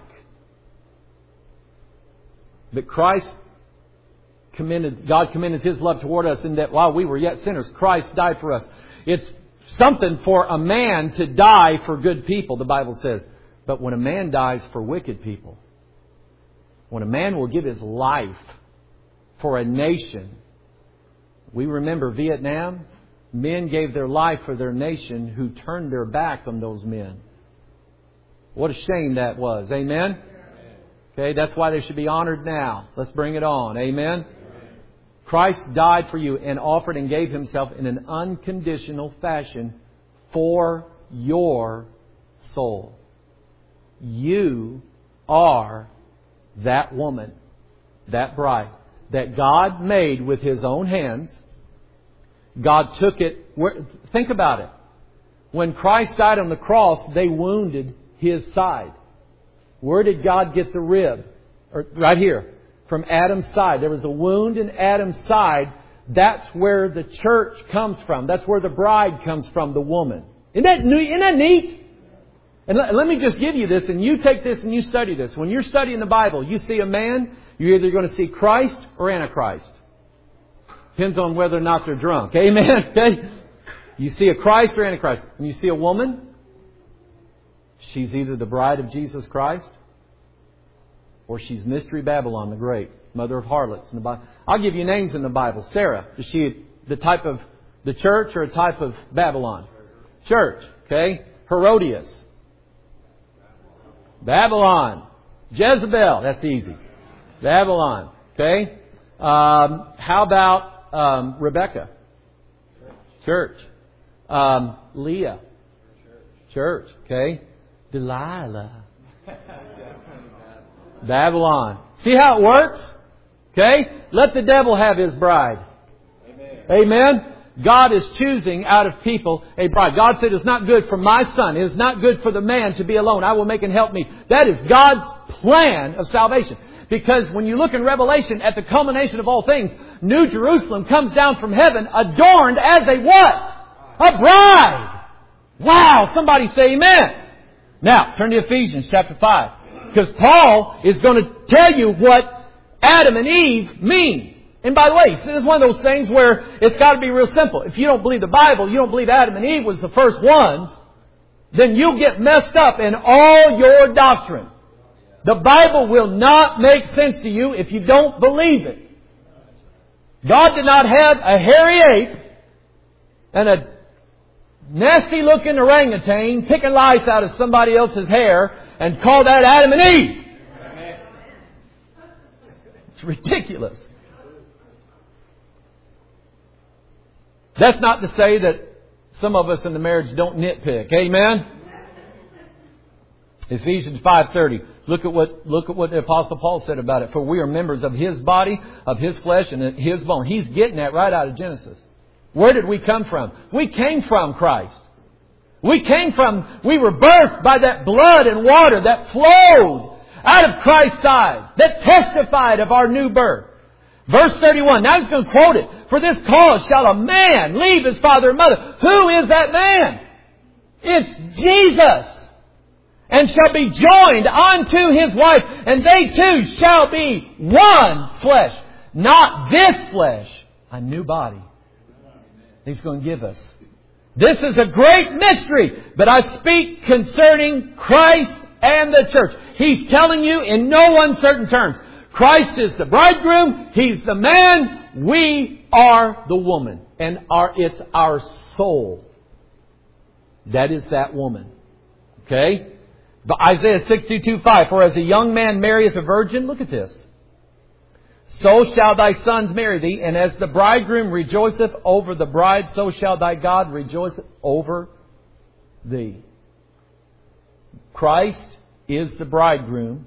But Christ commended, God commended His love toward us in that while we were yet sinners, Christ died for us. It's something for a man to die for good people, the Bible says. But when a man dies for wicked people, when a man will give his life for a nation, we remember Vietnam. Men gave their life for their nation who turned their back on those men. What a shame that was. Amen? Okay, that's why they should be honored now. Let's bring it on. Amen? Christ died for you and offered and gave Himself in an unconditional fashion for your soul. You are that woman, that bride, that God made with His own hands. God took it. Think about it. When Christ died on the cross, they wounded His side. Where did God get the rib? Or right here. From Adam's side. There was a wound in Adam's side. That's where the church comes from. That's where the bride comes from, the woman. Isn't that, isn't that neat? And let, let me just give you this, and you take this and you study this. When you're studying the Bible, you see a man, you're either going to see Christ or Antichrist. Depends on whether or not they're drunk. Amen? Okay? You see a Christ or Antichrist. When you see a woman, she's either the bride of Jesus Christ or she's Mystery Babylon the Great, mother of harlots in the Bible. I'll give you names in the Bible. Sarah, is she the type of the church or a type of Babylon? Church. Okay? Herodias. Babylon. Jezebel. That's easy. Babylon. Okay? Um, how about um, Rebecca? Church. Um, Leah. Church. Okay? Delilah. Babylon. See how it works? Okay? Let the devil have his bride. Amen. Amen? God is choosing out of people a bride. God said, it's not good for my son. It is not good for the man to be alone. I will make him help me. That is God's plan of salvation. Because when you look in Revelation at the culmination of all things, New Jerusalem comes down from heaven adorned as a what? A bride. Wow! Somebody say amen. Now, turn to Ephesians chapter five. Because Paul is going to tell you what Adam and Eve mean. And by the way, this is one of those things where it's got to be real simple. If you don't believe the Bible, you don't believe Adam and Eve was the first ones, then you'll get messed up in all your doctrine. The Bible will not make sense to you if you don't believe it. God did not have a hairy ape and a nasty looking orangutan picking lice out of somebody else's hair and call that Adam and Eve. It's ridiculous. That's not to say that some of us in the marriage don't nitpick. Amen? Ephesians five thirty. Look at what look at what the Apostle Paul said about it. For we are members of His body, of His flesh, and His bone. He's getting that right out of Genesis. Where did we come from? We came from Christ. We came from, we were birthed by that blood and water that flowed out of Christ's side, that testified of our new birth. Verse thirty-one. Now he's going to quote it. For this cause shall a man leave his father and mother. Who is that man? It's Jesus. And shall be joined unto his wife. And they two shall be one flesh. Not this flesh. A new body. He's going to give us. This is a great mystery, but I speak concerning Christ and the church. He's telling you in no uncertain terms. Christ is the bridegroom. He's the man. We are the woman. And our, it's our soul that is that woman. Okay? But Isaiah sixty-two five. For as a young man marrieth a virgin, look at this. So shall thy sons marry thee, and as the bridegroom rejoiceth over the bride, so shall thy God rejoice over thee. Christ is the bridegroom,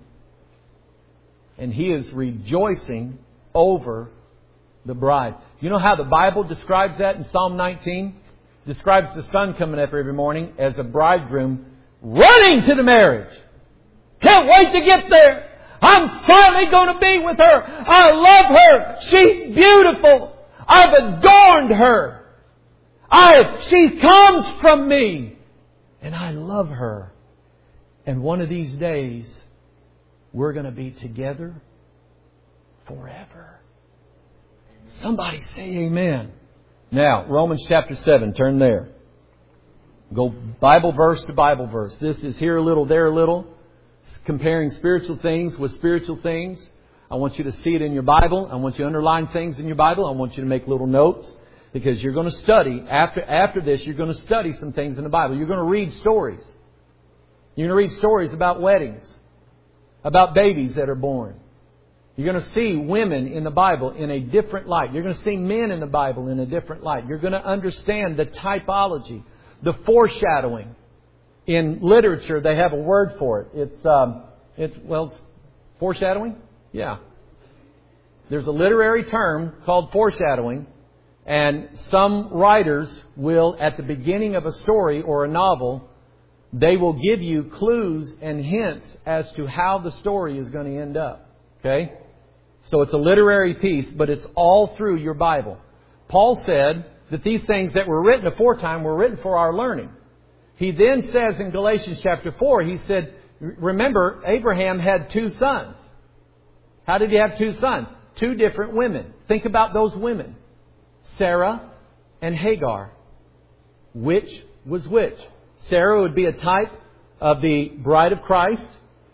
and He is rejoicing over the bride. You know how the Bible describes that in Psalm nineteen? Describes the sun coming up every morning as a bridegroom running to the marriage. Can't wait to get there. I'm finally going to be with her. I love her. She's beautiful. I've adorned her. I, she comes from me. And I love her. And one of these days, we're going to be together forever. Somebody say amen. Now, Romans chapter seven. Turn there. Go Bible verse to Bible verse. This is here a little, there a little. Comparing spiritual things with spiritual things. I want you to see it in your Bible. I want you to underline things in your Bible. I want you to make little notes. Because you're going to study. After, after this, you're going to study some things in the Bible. You're going to read stories. You're going to read stories about weddings. About babies that are born. You're going to see women in the Bible in a different light. You're going to see men in the Bible in a different light. You're going to understand the typology. The foreshadowing. In literature, they have a word for it. It's, um, it's well, it's foreshadowing? Yeah. There's a literary term called foreshadowing. And some writers will, at the beginning of a story or a novel, they will give you clues and hints as to how the story is going to end up. Okay? So it's a literary piece, but it's all through your Bible. Paul said that these things that were written aforetime were written for our learning. He then says in Galatians chapter four, he said, remember, Abraham had two sons. How did he have two sons? Two different women. Think about those women. Sarah and Hagar. Which was which? Sarah would be a type of the bride of Christ.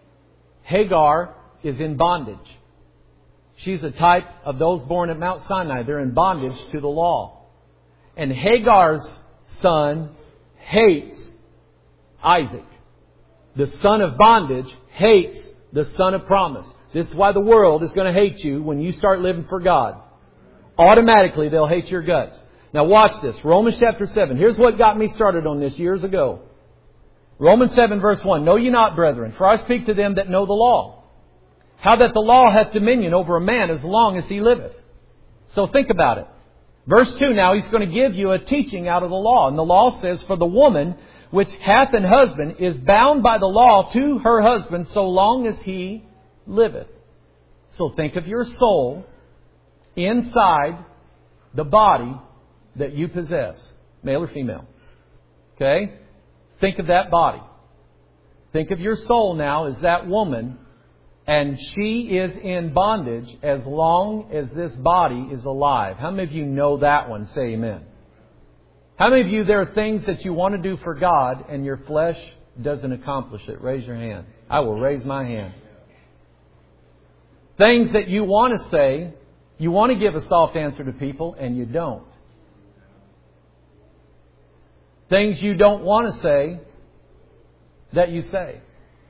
Hagar is in bondage. She's a type of those born at Mount Sinai. They're in bondage to the law. And Hagar's son hates Isaac. The son of bondage hates the son of promise. This is why the world is going to hate you when you start living for God. Automatically they'll hate your guts. Now watch this. Romans chapter seven. Here's what got me started on this years ago. Romans seven verse one. Know ye not, brethren, for I speak to them that know the law, how that the law hath dominion over a man as long as he liveth. So think about it. Verse two now, he's going to give you a teaching out of the law. And the law says, for the woman which hath an husband is bound by the law to her husband so long as he liveth. So think of your soul inside the body that you possess. Male or female. Okay? Think of that body. Think of your soul now as that woman. And she is in bondage as long as this body is alive. How many of you know that one? Say amen. How many of you, there are things that you want to do for God and your flesh doesn't accomplish it? Raise your hand. I will raise my hand. Things that you want to say, you want to give a soft answer to people and you don't. Things you don't want to say that you say.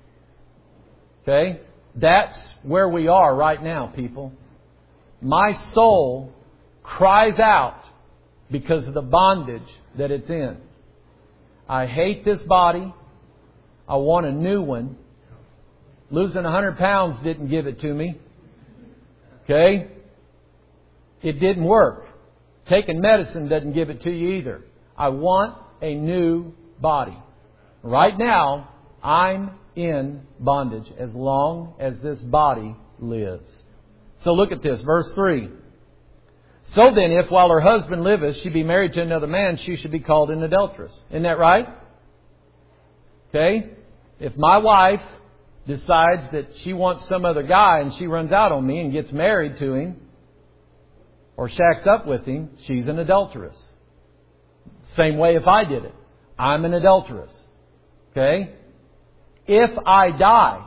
Okay? That's where we are right now, people. My soul cries out because of the bondage that it's in. I hate this body. I want a new one. Losing one hundred pounds didn't give it to me. Okay? It didn't work. Taking medicine doesn't give it to you either. I want a new body. Right now, I'm in bondage as long as this body lives. So look at this, verse three. So then, if while her husband liveth, she be married to another man, she should be called an adulteress. Isn't that right? Okay? If my wife decides that she wants some other guy and she runs out on me and gets married to him or shacks up with him, she's an adulteress. Same way if I did it. I'm an adulteress. Okay? If I die,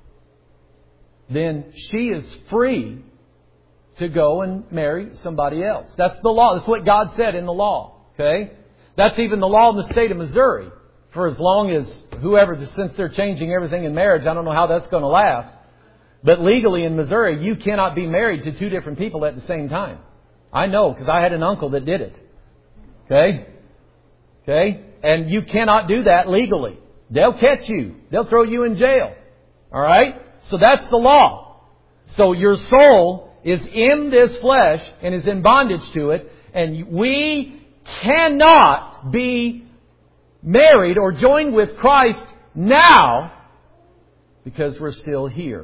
then she is free to go and marry somebody else. That's the law. That's what God said in the law. Okay? That's even the law in the state of Missouri. For as long as whoever, since they're changing everything in marriage, I don't know how that's going to last. But legally in Missouri, you cannot be married to two different people at the same time. I know, because I had an uncle that did it. Okay? Okay? And you cannot do that legally. They'll catch you. They'll throw you in jail. All right? So that's the law. So your soul is in this flesh and is in bondage to it. And we cannot be married or joined with Christ now because we're still here.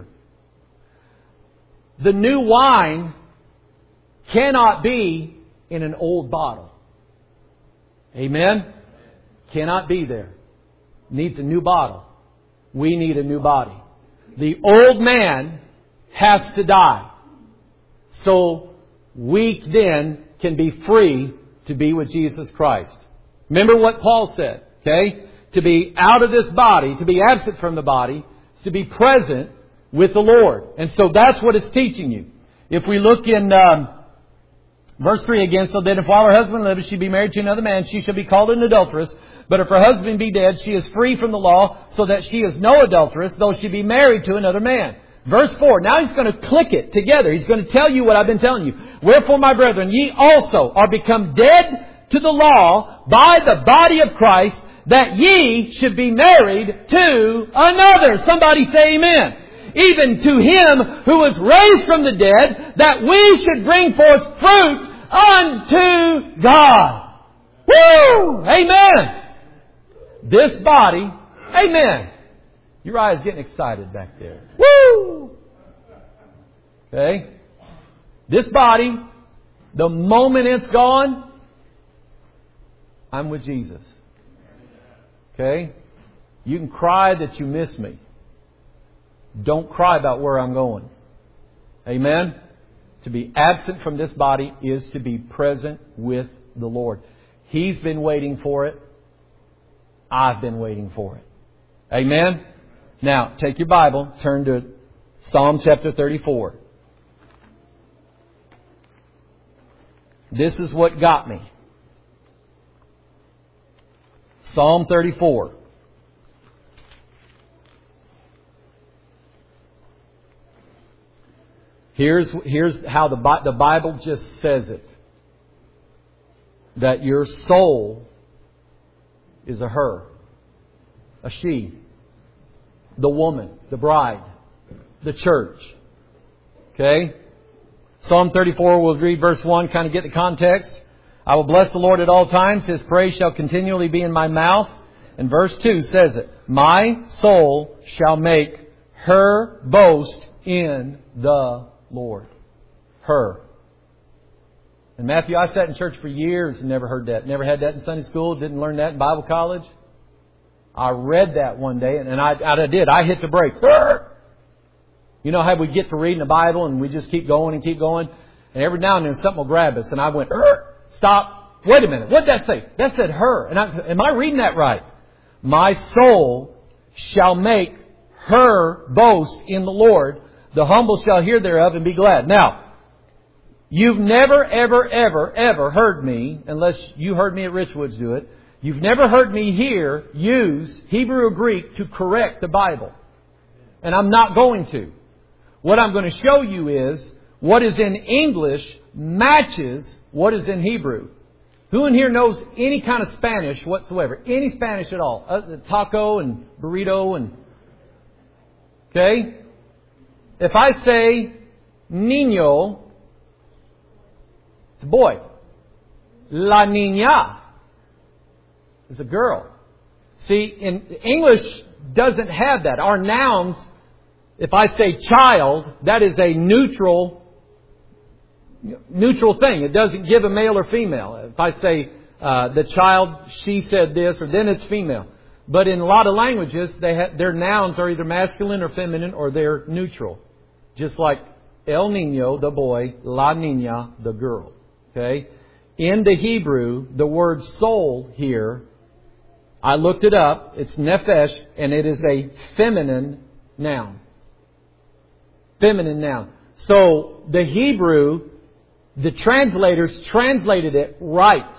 The new wine cannot be in an old bottle. Amen? Cannot be there. Needs a new bottle. We need a new body. The old man has to die. So we then can be free to be with Jesus Christ. Remember what Paul said, okay? To be out of this body, to be absent from the body, is to be present with the Lord. And so that's what it's teaching you. If we look in um, verse three again, so then if while her husband lives, she be married to another man, she shall be called an adulteress. But if her husband be dead, she is free from the law, so that she is no adulteress, though she be married to another man. Verse four, now he's going to click it together. He's going to tell you what I've been telling you. Wherefore, my brethren, ye also are become dead to the law by the body of Christ, that ye should be married to another. Somebody say amen. Even to Him who was raised from the dead, that we should bring forth fruit unto God. Woo! Amen. This body, amen. Uriah's getting excited back there. Woo! Okay. This body, the moment it's gone, I'm with Jesus. Okay. You can cry that you miss me. Don't cry about where I'm going. Amen. To be absent from this body is to be present with the Lord. He's been waiting for it. I've been waiting for it. Amen. Now, take your Bible, turn to Psalm chapter thirty-four. This is what got me. Psalm thirty-four. Here's, here's how the, the Bible just says it. That your soul is a her, a she, the woman, the bride, the church. Okay? Psalm thirty-four, we'll read verse one, kind of get the context. I will bless the Lord at all times. His praise shall continually be in my mouth. And verse two says it. My soul shall make her boast in the Lord. Her. And Matthew, I sat in church for years and never heard that. Never had that in Sunday school. Didn't learn that in Bible college. I read that one day and I, I did. I hit the brakes. You know how we get to reading the Bible and we just keep going and keep going. And every now and then something will grab us. And I went, stop. Wait a minute. What did that say? That said her. And I, am I reading that right? My soul shall make her boast in the Lord. The humble shall hear thereof and be glad. Now, you've never, ever, ever, ever heard me, unless you heard me at Richwoods do it, you've never heard me here use Hebrew or Greek to correct the Bible. And I'm not going to. What I'm going to show you is what is in English matches what is in Hebrew. Who in here knows any kind of Spanish whatsoever? Any Spanish at all? Uh, taco and burrito and... Okay? If I say niño, it's a boy. La niña is a girl. See, in English doesn't have that. Our nouns, if I say child, that is a neutral neutral thing. It doesn't give a male or female. If I say uh, the child, she said this, or then it's female. But in a lot of languages, they have, their nouns are either masculine or feminine, or they're neutral. Just like el niño, the boy, la niña, the girl. Okay? in the Hebrew, the word soul here, I looked it up. It's nephesh, and it is a feminine noun. Feminine noun. So the Hebrew, the translators translated it right.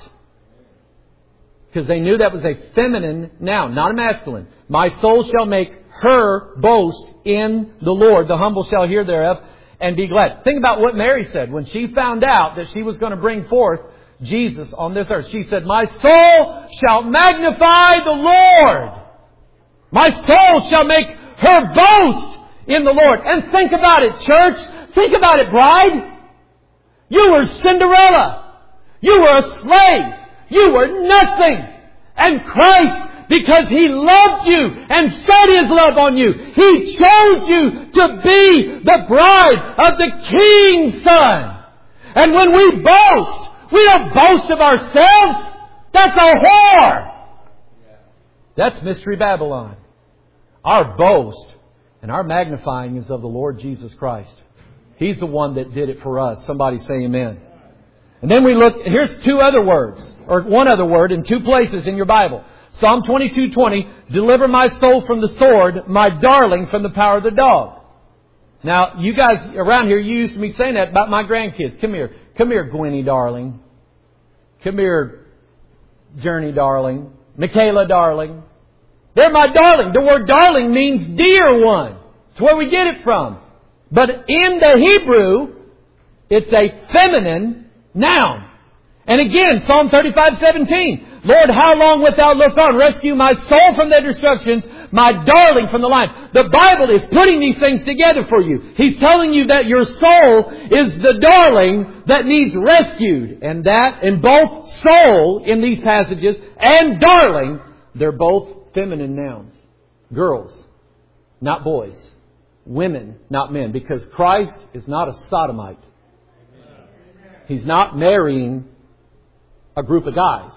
Because they knew that was a feminine noun, not a masculine. My soul shall make her boast in the Lord. The humble shall hear thereof and be glad. Think about what Mary said when she found out that she was going to bring forth Jesus on this earth. She said, my soul shall magnify the Lord. My soul shall make her boast in the Lord. And think about it, church. Think about it, bride. You were Cinderella. You were a slave. You were nothing. And Christ, because He loved you and set His love on you, He chose you to be the bride of the King's Son. And when we boast, we don't boast of ourselves. That's a whore. That's Mystery Babylon. Our boast and our magnifying is of the Lord Jesus Christ. He's the one that did it for us. Somebody say amen. And then we look, here's two other words, or one other word in two places in your Bible. Psalm twenty-two twenty, deliver my soul from the sword, my darling from the power of the dog. Now, you guys around here, you used to be saying that about my grandkids. Come here. Come here, Gwenny darling. Come here, Journey darling. Michaela darling. They're my darling. The word darling means dear one. It's where we get it from. But in the Hebrew, it's a feminine noun. And again, Psalm thirty-five seventeen. Lord, how long wilt Thou look on? Rescue my soul from their destructions, my darling from the lion. The Bible is putting these things together for you. He's telling you that your soul is the darling that needs rescued. And that, in both soul in these passages and darling, they're both feminine nouns. Girls, not boys. Women, not men. Because Christ is not a sodomite. He's not marrying a group of guys.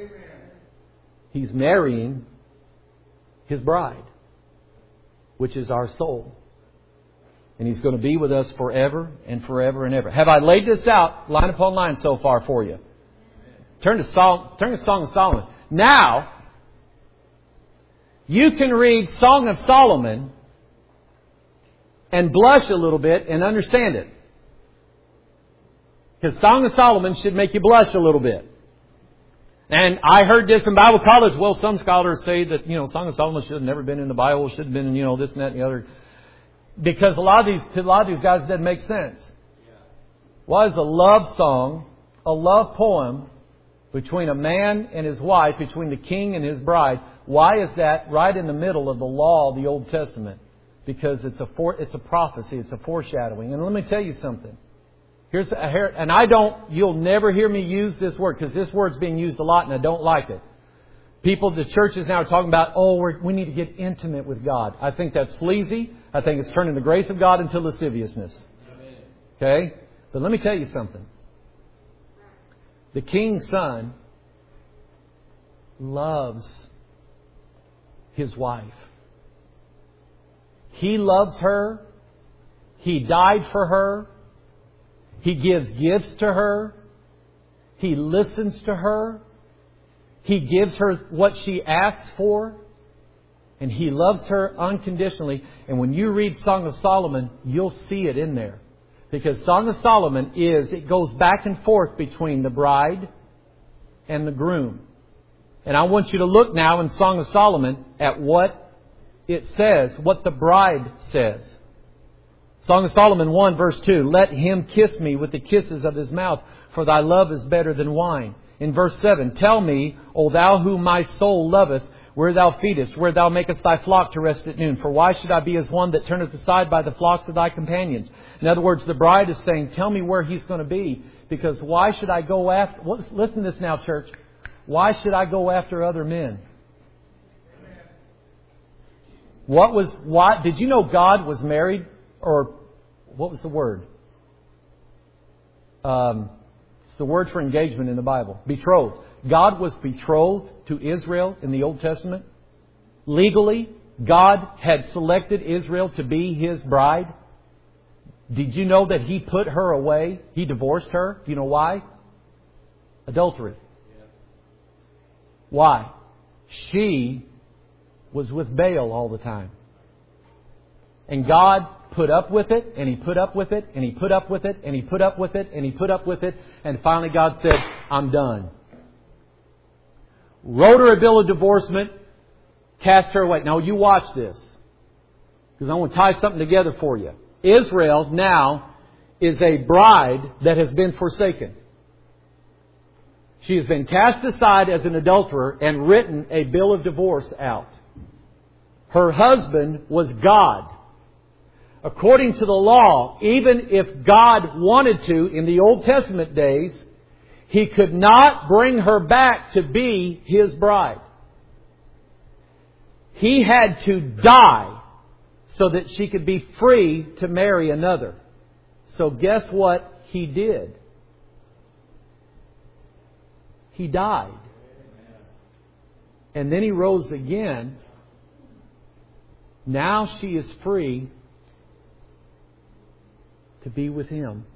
He's marrying His bride, which is our soul. And He's going to be with us forever and forever and ever. Have I laid this out line upon line so far for you? Turn to, Sol- turn to Song of Solomon. Now, you can read Song of Solomon and blush a little bit and understand it. Because Song of Solomon should make you blush a little bit. And I heard this in Bible college. Well, some scholars say that, you know, Song of Solomon should have never been in the Bible. Should have been in, you know, this and that and the other. Because a lot of these, to a lot of these guys, it doesn't make sense. Why is a love song, a love poem between a man and his wife, between the king and his bride, why is that right in the middle of the law of the Old Testament? Because it's a for, it's a prophecy. It's a foreshadowing. And let me tell you something. Here's a, and I don't, you'll never hear me use this word because this word's being used a lot and I don't like it. People, the churches now are talking about, oh, we're, we need to get intimate with God. I think that's sleazy. I think it's turning the grace of God into lasciviousness. Okay? But let me tell you something. The King's Son loves His wife. He loves her. He died for her. He gives gifts to her. He listens to her. He gives her what she asks for. And He loves her unconditionally. And when you read Song of Solomon, you'll see it in there. Because Song of Solomon is, it goes back and forth between the bride and the groom. And I want you to look now in Song of Solomon at what it says, what the bride says. Song of Solomon one verse two. Let him kiss me with the kisses of his mouth, for thy love is better than wine. In verse seven. Tell me, O thou whom my soul loveth, where thou feedest, where thou makest thy flock to rest at noon. For why should I be as one that turneth aside by the flocks of thy companions? In other words, the bride is saying, tell me where he's going to be. Because why should I go after... Listen to this now, church. Why should I go after other men? What was... Why, did you know God was married? Or what was the word? Um, it's the word for engagement in the Bible. Betrothed. God was betrothed to Israel in the Old Testament. Legally, God had selected Israel to be His bride. Did you know that He put her away? He divorced her. Do you know why? Adultery. Why? She was with Baal all the time. And God put up with it, and He put up with it, and He put up with it, and He put up with it, and He put up with it, and finally God said, I'm done. Wrote her a bill of divorcement, cast her away. Now you watch this, because I want to tie something together for you. Israel now is a bride that has been forsaken. She has been cast aside as an adulterer and written a bill of divorce out. Her husband was God. According to the law, even if God wanted to, in the Old Testament days, He could not bring her back to be His bride. He had to die so that she could be free to marry another. So guess what He did? He died. And then He rose again. Now she is free to be with Him.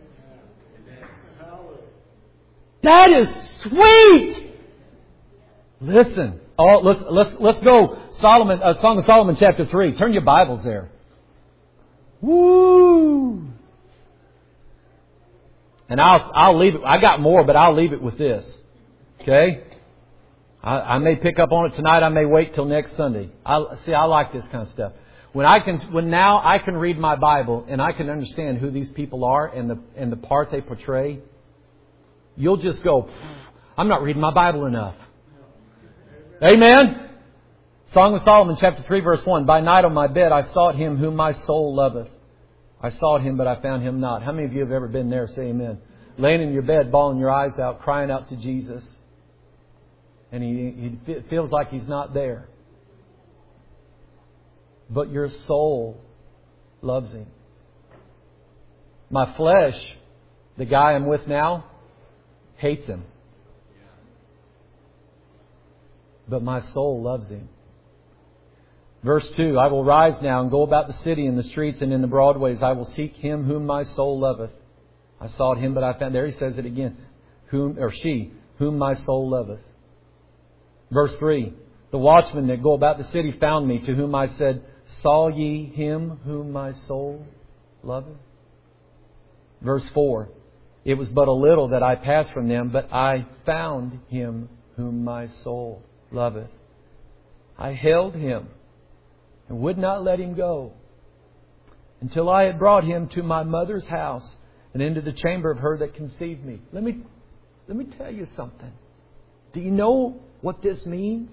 That is sweet! Listen. Oh, let's, let's, let's go. Solomon, uh, Song of Solomon chapter three. Turn your Bibles there. Woo! And I'll, I'll leave it. I got more, but I'll leave it with this. Okay? I, I may pick up on it tonight. I may wait till next Sunday. I, see, I like this kind of stuff. When I can, when now I can read my Bible and I can understand who these people are and the and the part they portray, you'll just go, I'm not reading my Bible enough. Amen? Song of Solomon chapter three verse one. By night on my bed I sought Him whom my soul loveth. I sought Him but I found Him not. How many of you have ever been there? Say amen. Laying in your bed, bawling your eyes out, crying out to Jesus. And he, he feels like He's not there. But your soul loves Him. My flesh, the guy I'm with now, hates Him. But my soul loves Him. Verse two, I will rise now and go about the city in the streets and in the broad ways. I will seek Him whom my soul loveth. I sought Him, but I found... There He says it again. Whom, or she, whom my soul loveth. Verse three, the watchmen that go about the city found me, to whom I said, saw ye Him whom my soul loveth? Verse four, it was but a little that I passed from them, but I found Him whom my soul loveth. I held Him and would not let Him go until I had brought Him to my mother's house and into the chamber of her that conceived me. Let me, let me tell you something. Do you know what this means?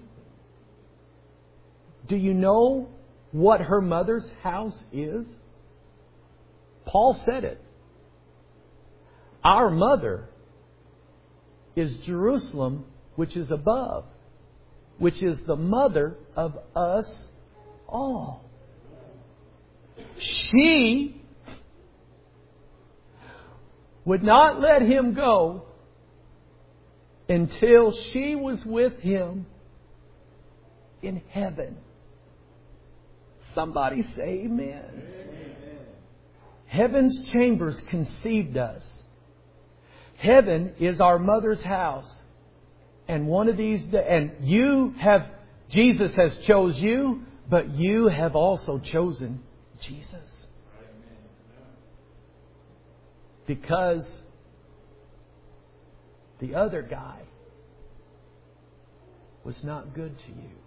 Do you know what her mother's house is? Paul said it. Our mother is Jerusalem, which is above, which is the mother of us all. She would not let Him go until she was with Him in heaven. Somebody say amen. Amen. Heaven's chambers conceived us. Heaven is our mother's house. And one of these days, and you have, Jesus has chose you, but you have also chosen Jesus. Because the other guy was not good to you.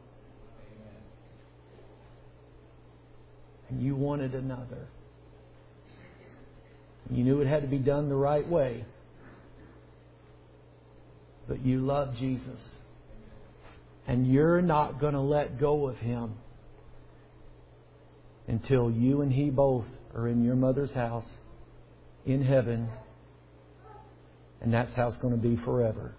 And you wanted another. You knew it had to be done the right way. But you love Jesus. And you're not going to let go of Him until you and He both are in your mother's house in heaven. And that's how it's going to be forever.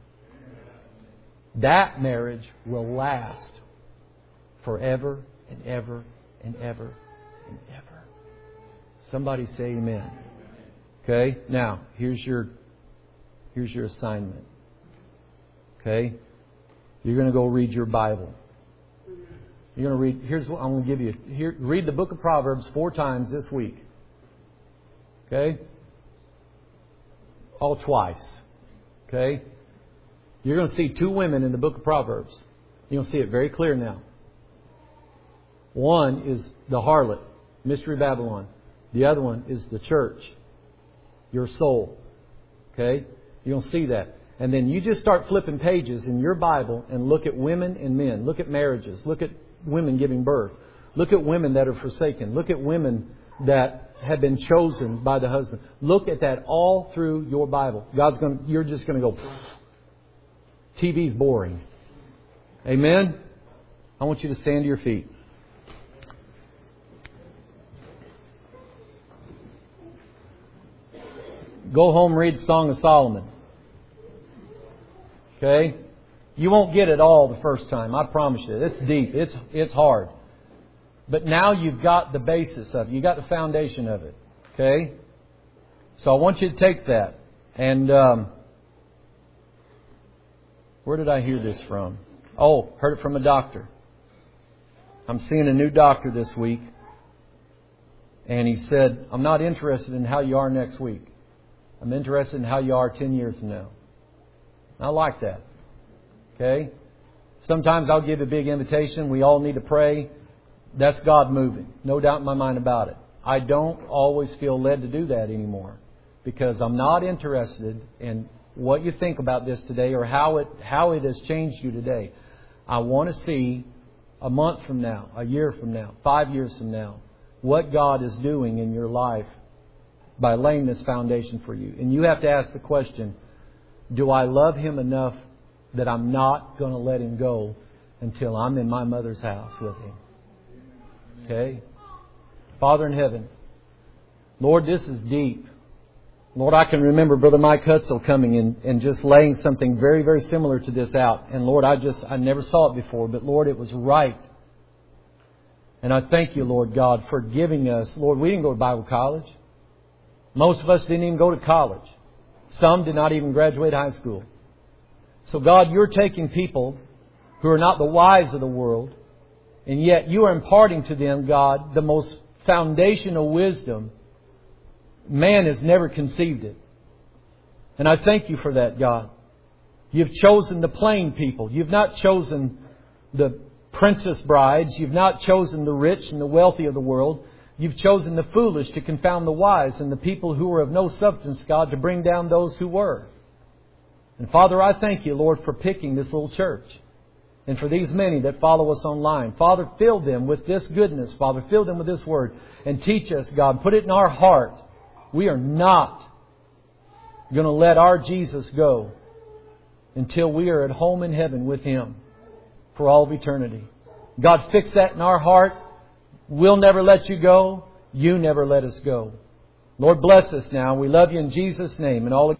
That marriage will last forever and ever and ever and ever. Somebody say amen. Okay? Now, here's your here's your assignment. Okay? You're going to go read your Bible. You're going to read, here's what I'm going to give you. Here, read the book of Proverbs four times this week. Okay? All twice. Okay? You're going to see two women in the book of Proverbs. You're going to see it very clear now. One is the harlot, Mystery Babylon. The other one is the church, your soul. Okay? You're going to see that. And then you just start flipping pages in your Bible and look at women and men. Look at marriages. Look at women giving birth. Look at women that are forsaken. Look at women that have been chosen by the husband. Look at that all through your Bible. God's going to, you're just going to go, T V's boring. Amen? I want you to stand to your feet. Go home, read Song of Solomon. Okay? You won't get it all the first time. I promise you. It's deep. It's it's hard. But now you've got the basis of it. You've got the foundation of it. Okay? So I want you to take that. And um, where did I hear this from? Oh, heard it from a doctor. I'm seeing a new doctor this week. And he said, I'm not interested in how you are next week. I'm interested in how you are ten years from now. I like that. Okay? Sometimes I'll give a big invitation. We all need to pray. That's God moving. No doubt in my mind about it. I don't always feel led to do that anymore. Because I'm not interested in what you think about this today or how it how it has changed you today. I want to see a month from now, a year from now, five years from now, what God is doing in your life by laying this foundation for you. And you have to ask the question, do I love Him enough that I'm not going to let Him go until I'm in my mother's house with Him? Okay? Father in heaven, Lord, this is deep. Lord, I can remember Brother Mike Hutzel coming in and just laying something very, very similar to this out. And Lord, I just, I never saw it before, but Lord, it was right. And I thank you, Lord God, for giving us, Lord, we didn't go to Bible college. Most of us didn't even go to college. Some did not even graduate high school. So God, you're taking people who are not the wise of the world, and yet you are imparting to them, God, the most foundational wisdom. Man has never conceived it. And I thank you for that, God. You've chosen the plain people. You've not chosen the princess brides. You've not chosen the rich and the wealthy of the world. You've chosen the foolish to confound the wise, and the people who were of no substance, God, to bring down those who were. And Father, I thank you, Lord, for picking this little church. And for these many that follow us online. Father, fill them with this goodness. Father, fill them with this word. And teach us, God. Put it in our heart. We are not going to let our Jesus go until we are at home in heaven with Him for all of eternity. God, fix that in our heart. We'll never let you go. You never let us go. Lord, bless us now. We love you in Jesus' name. And all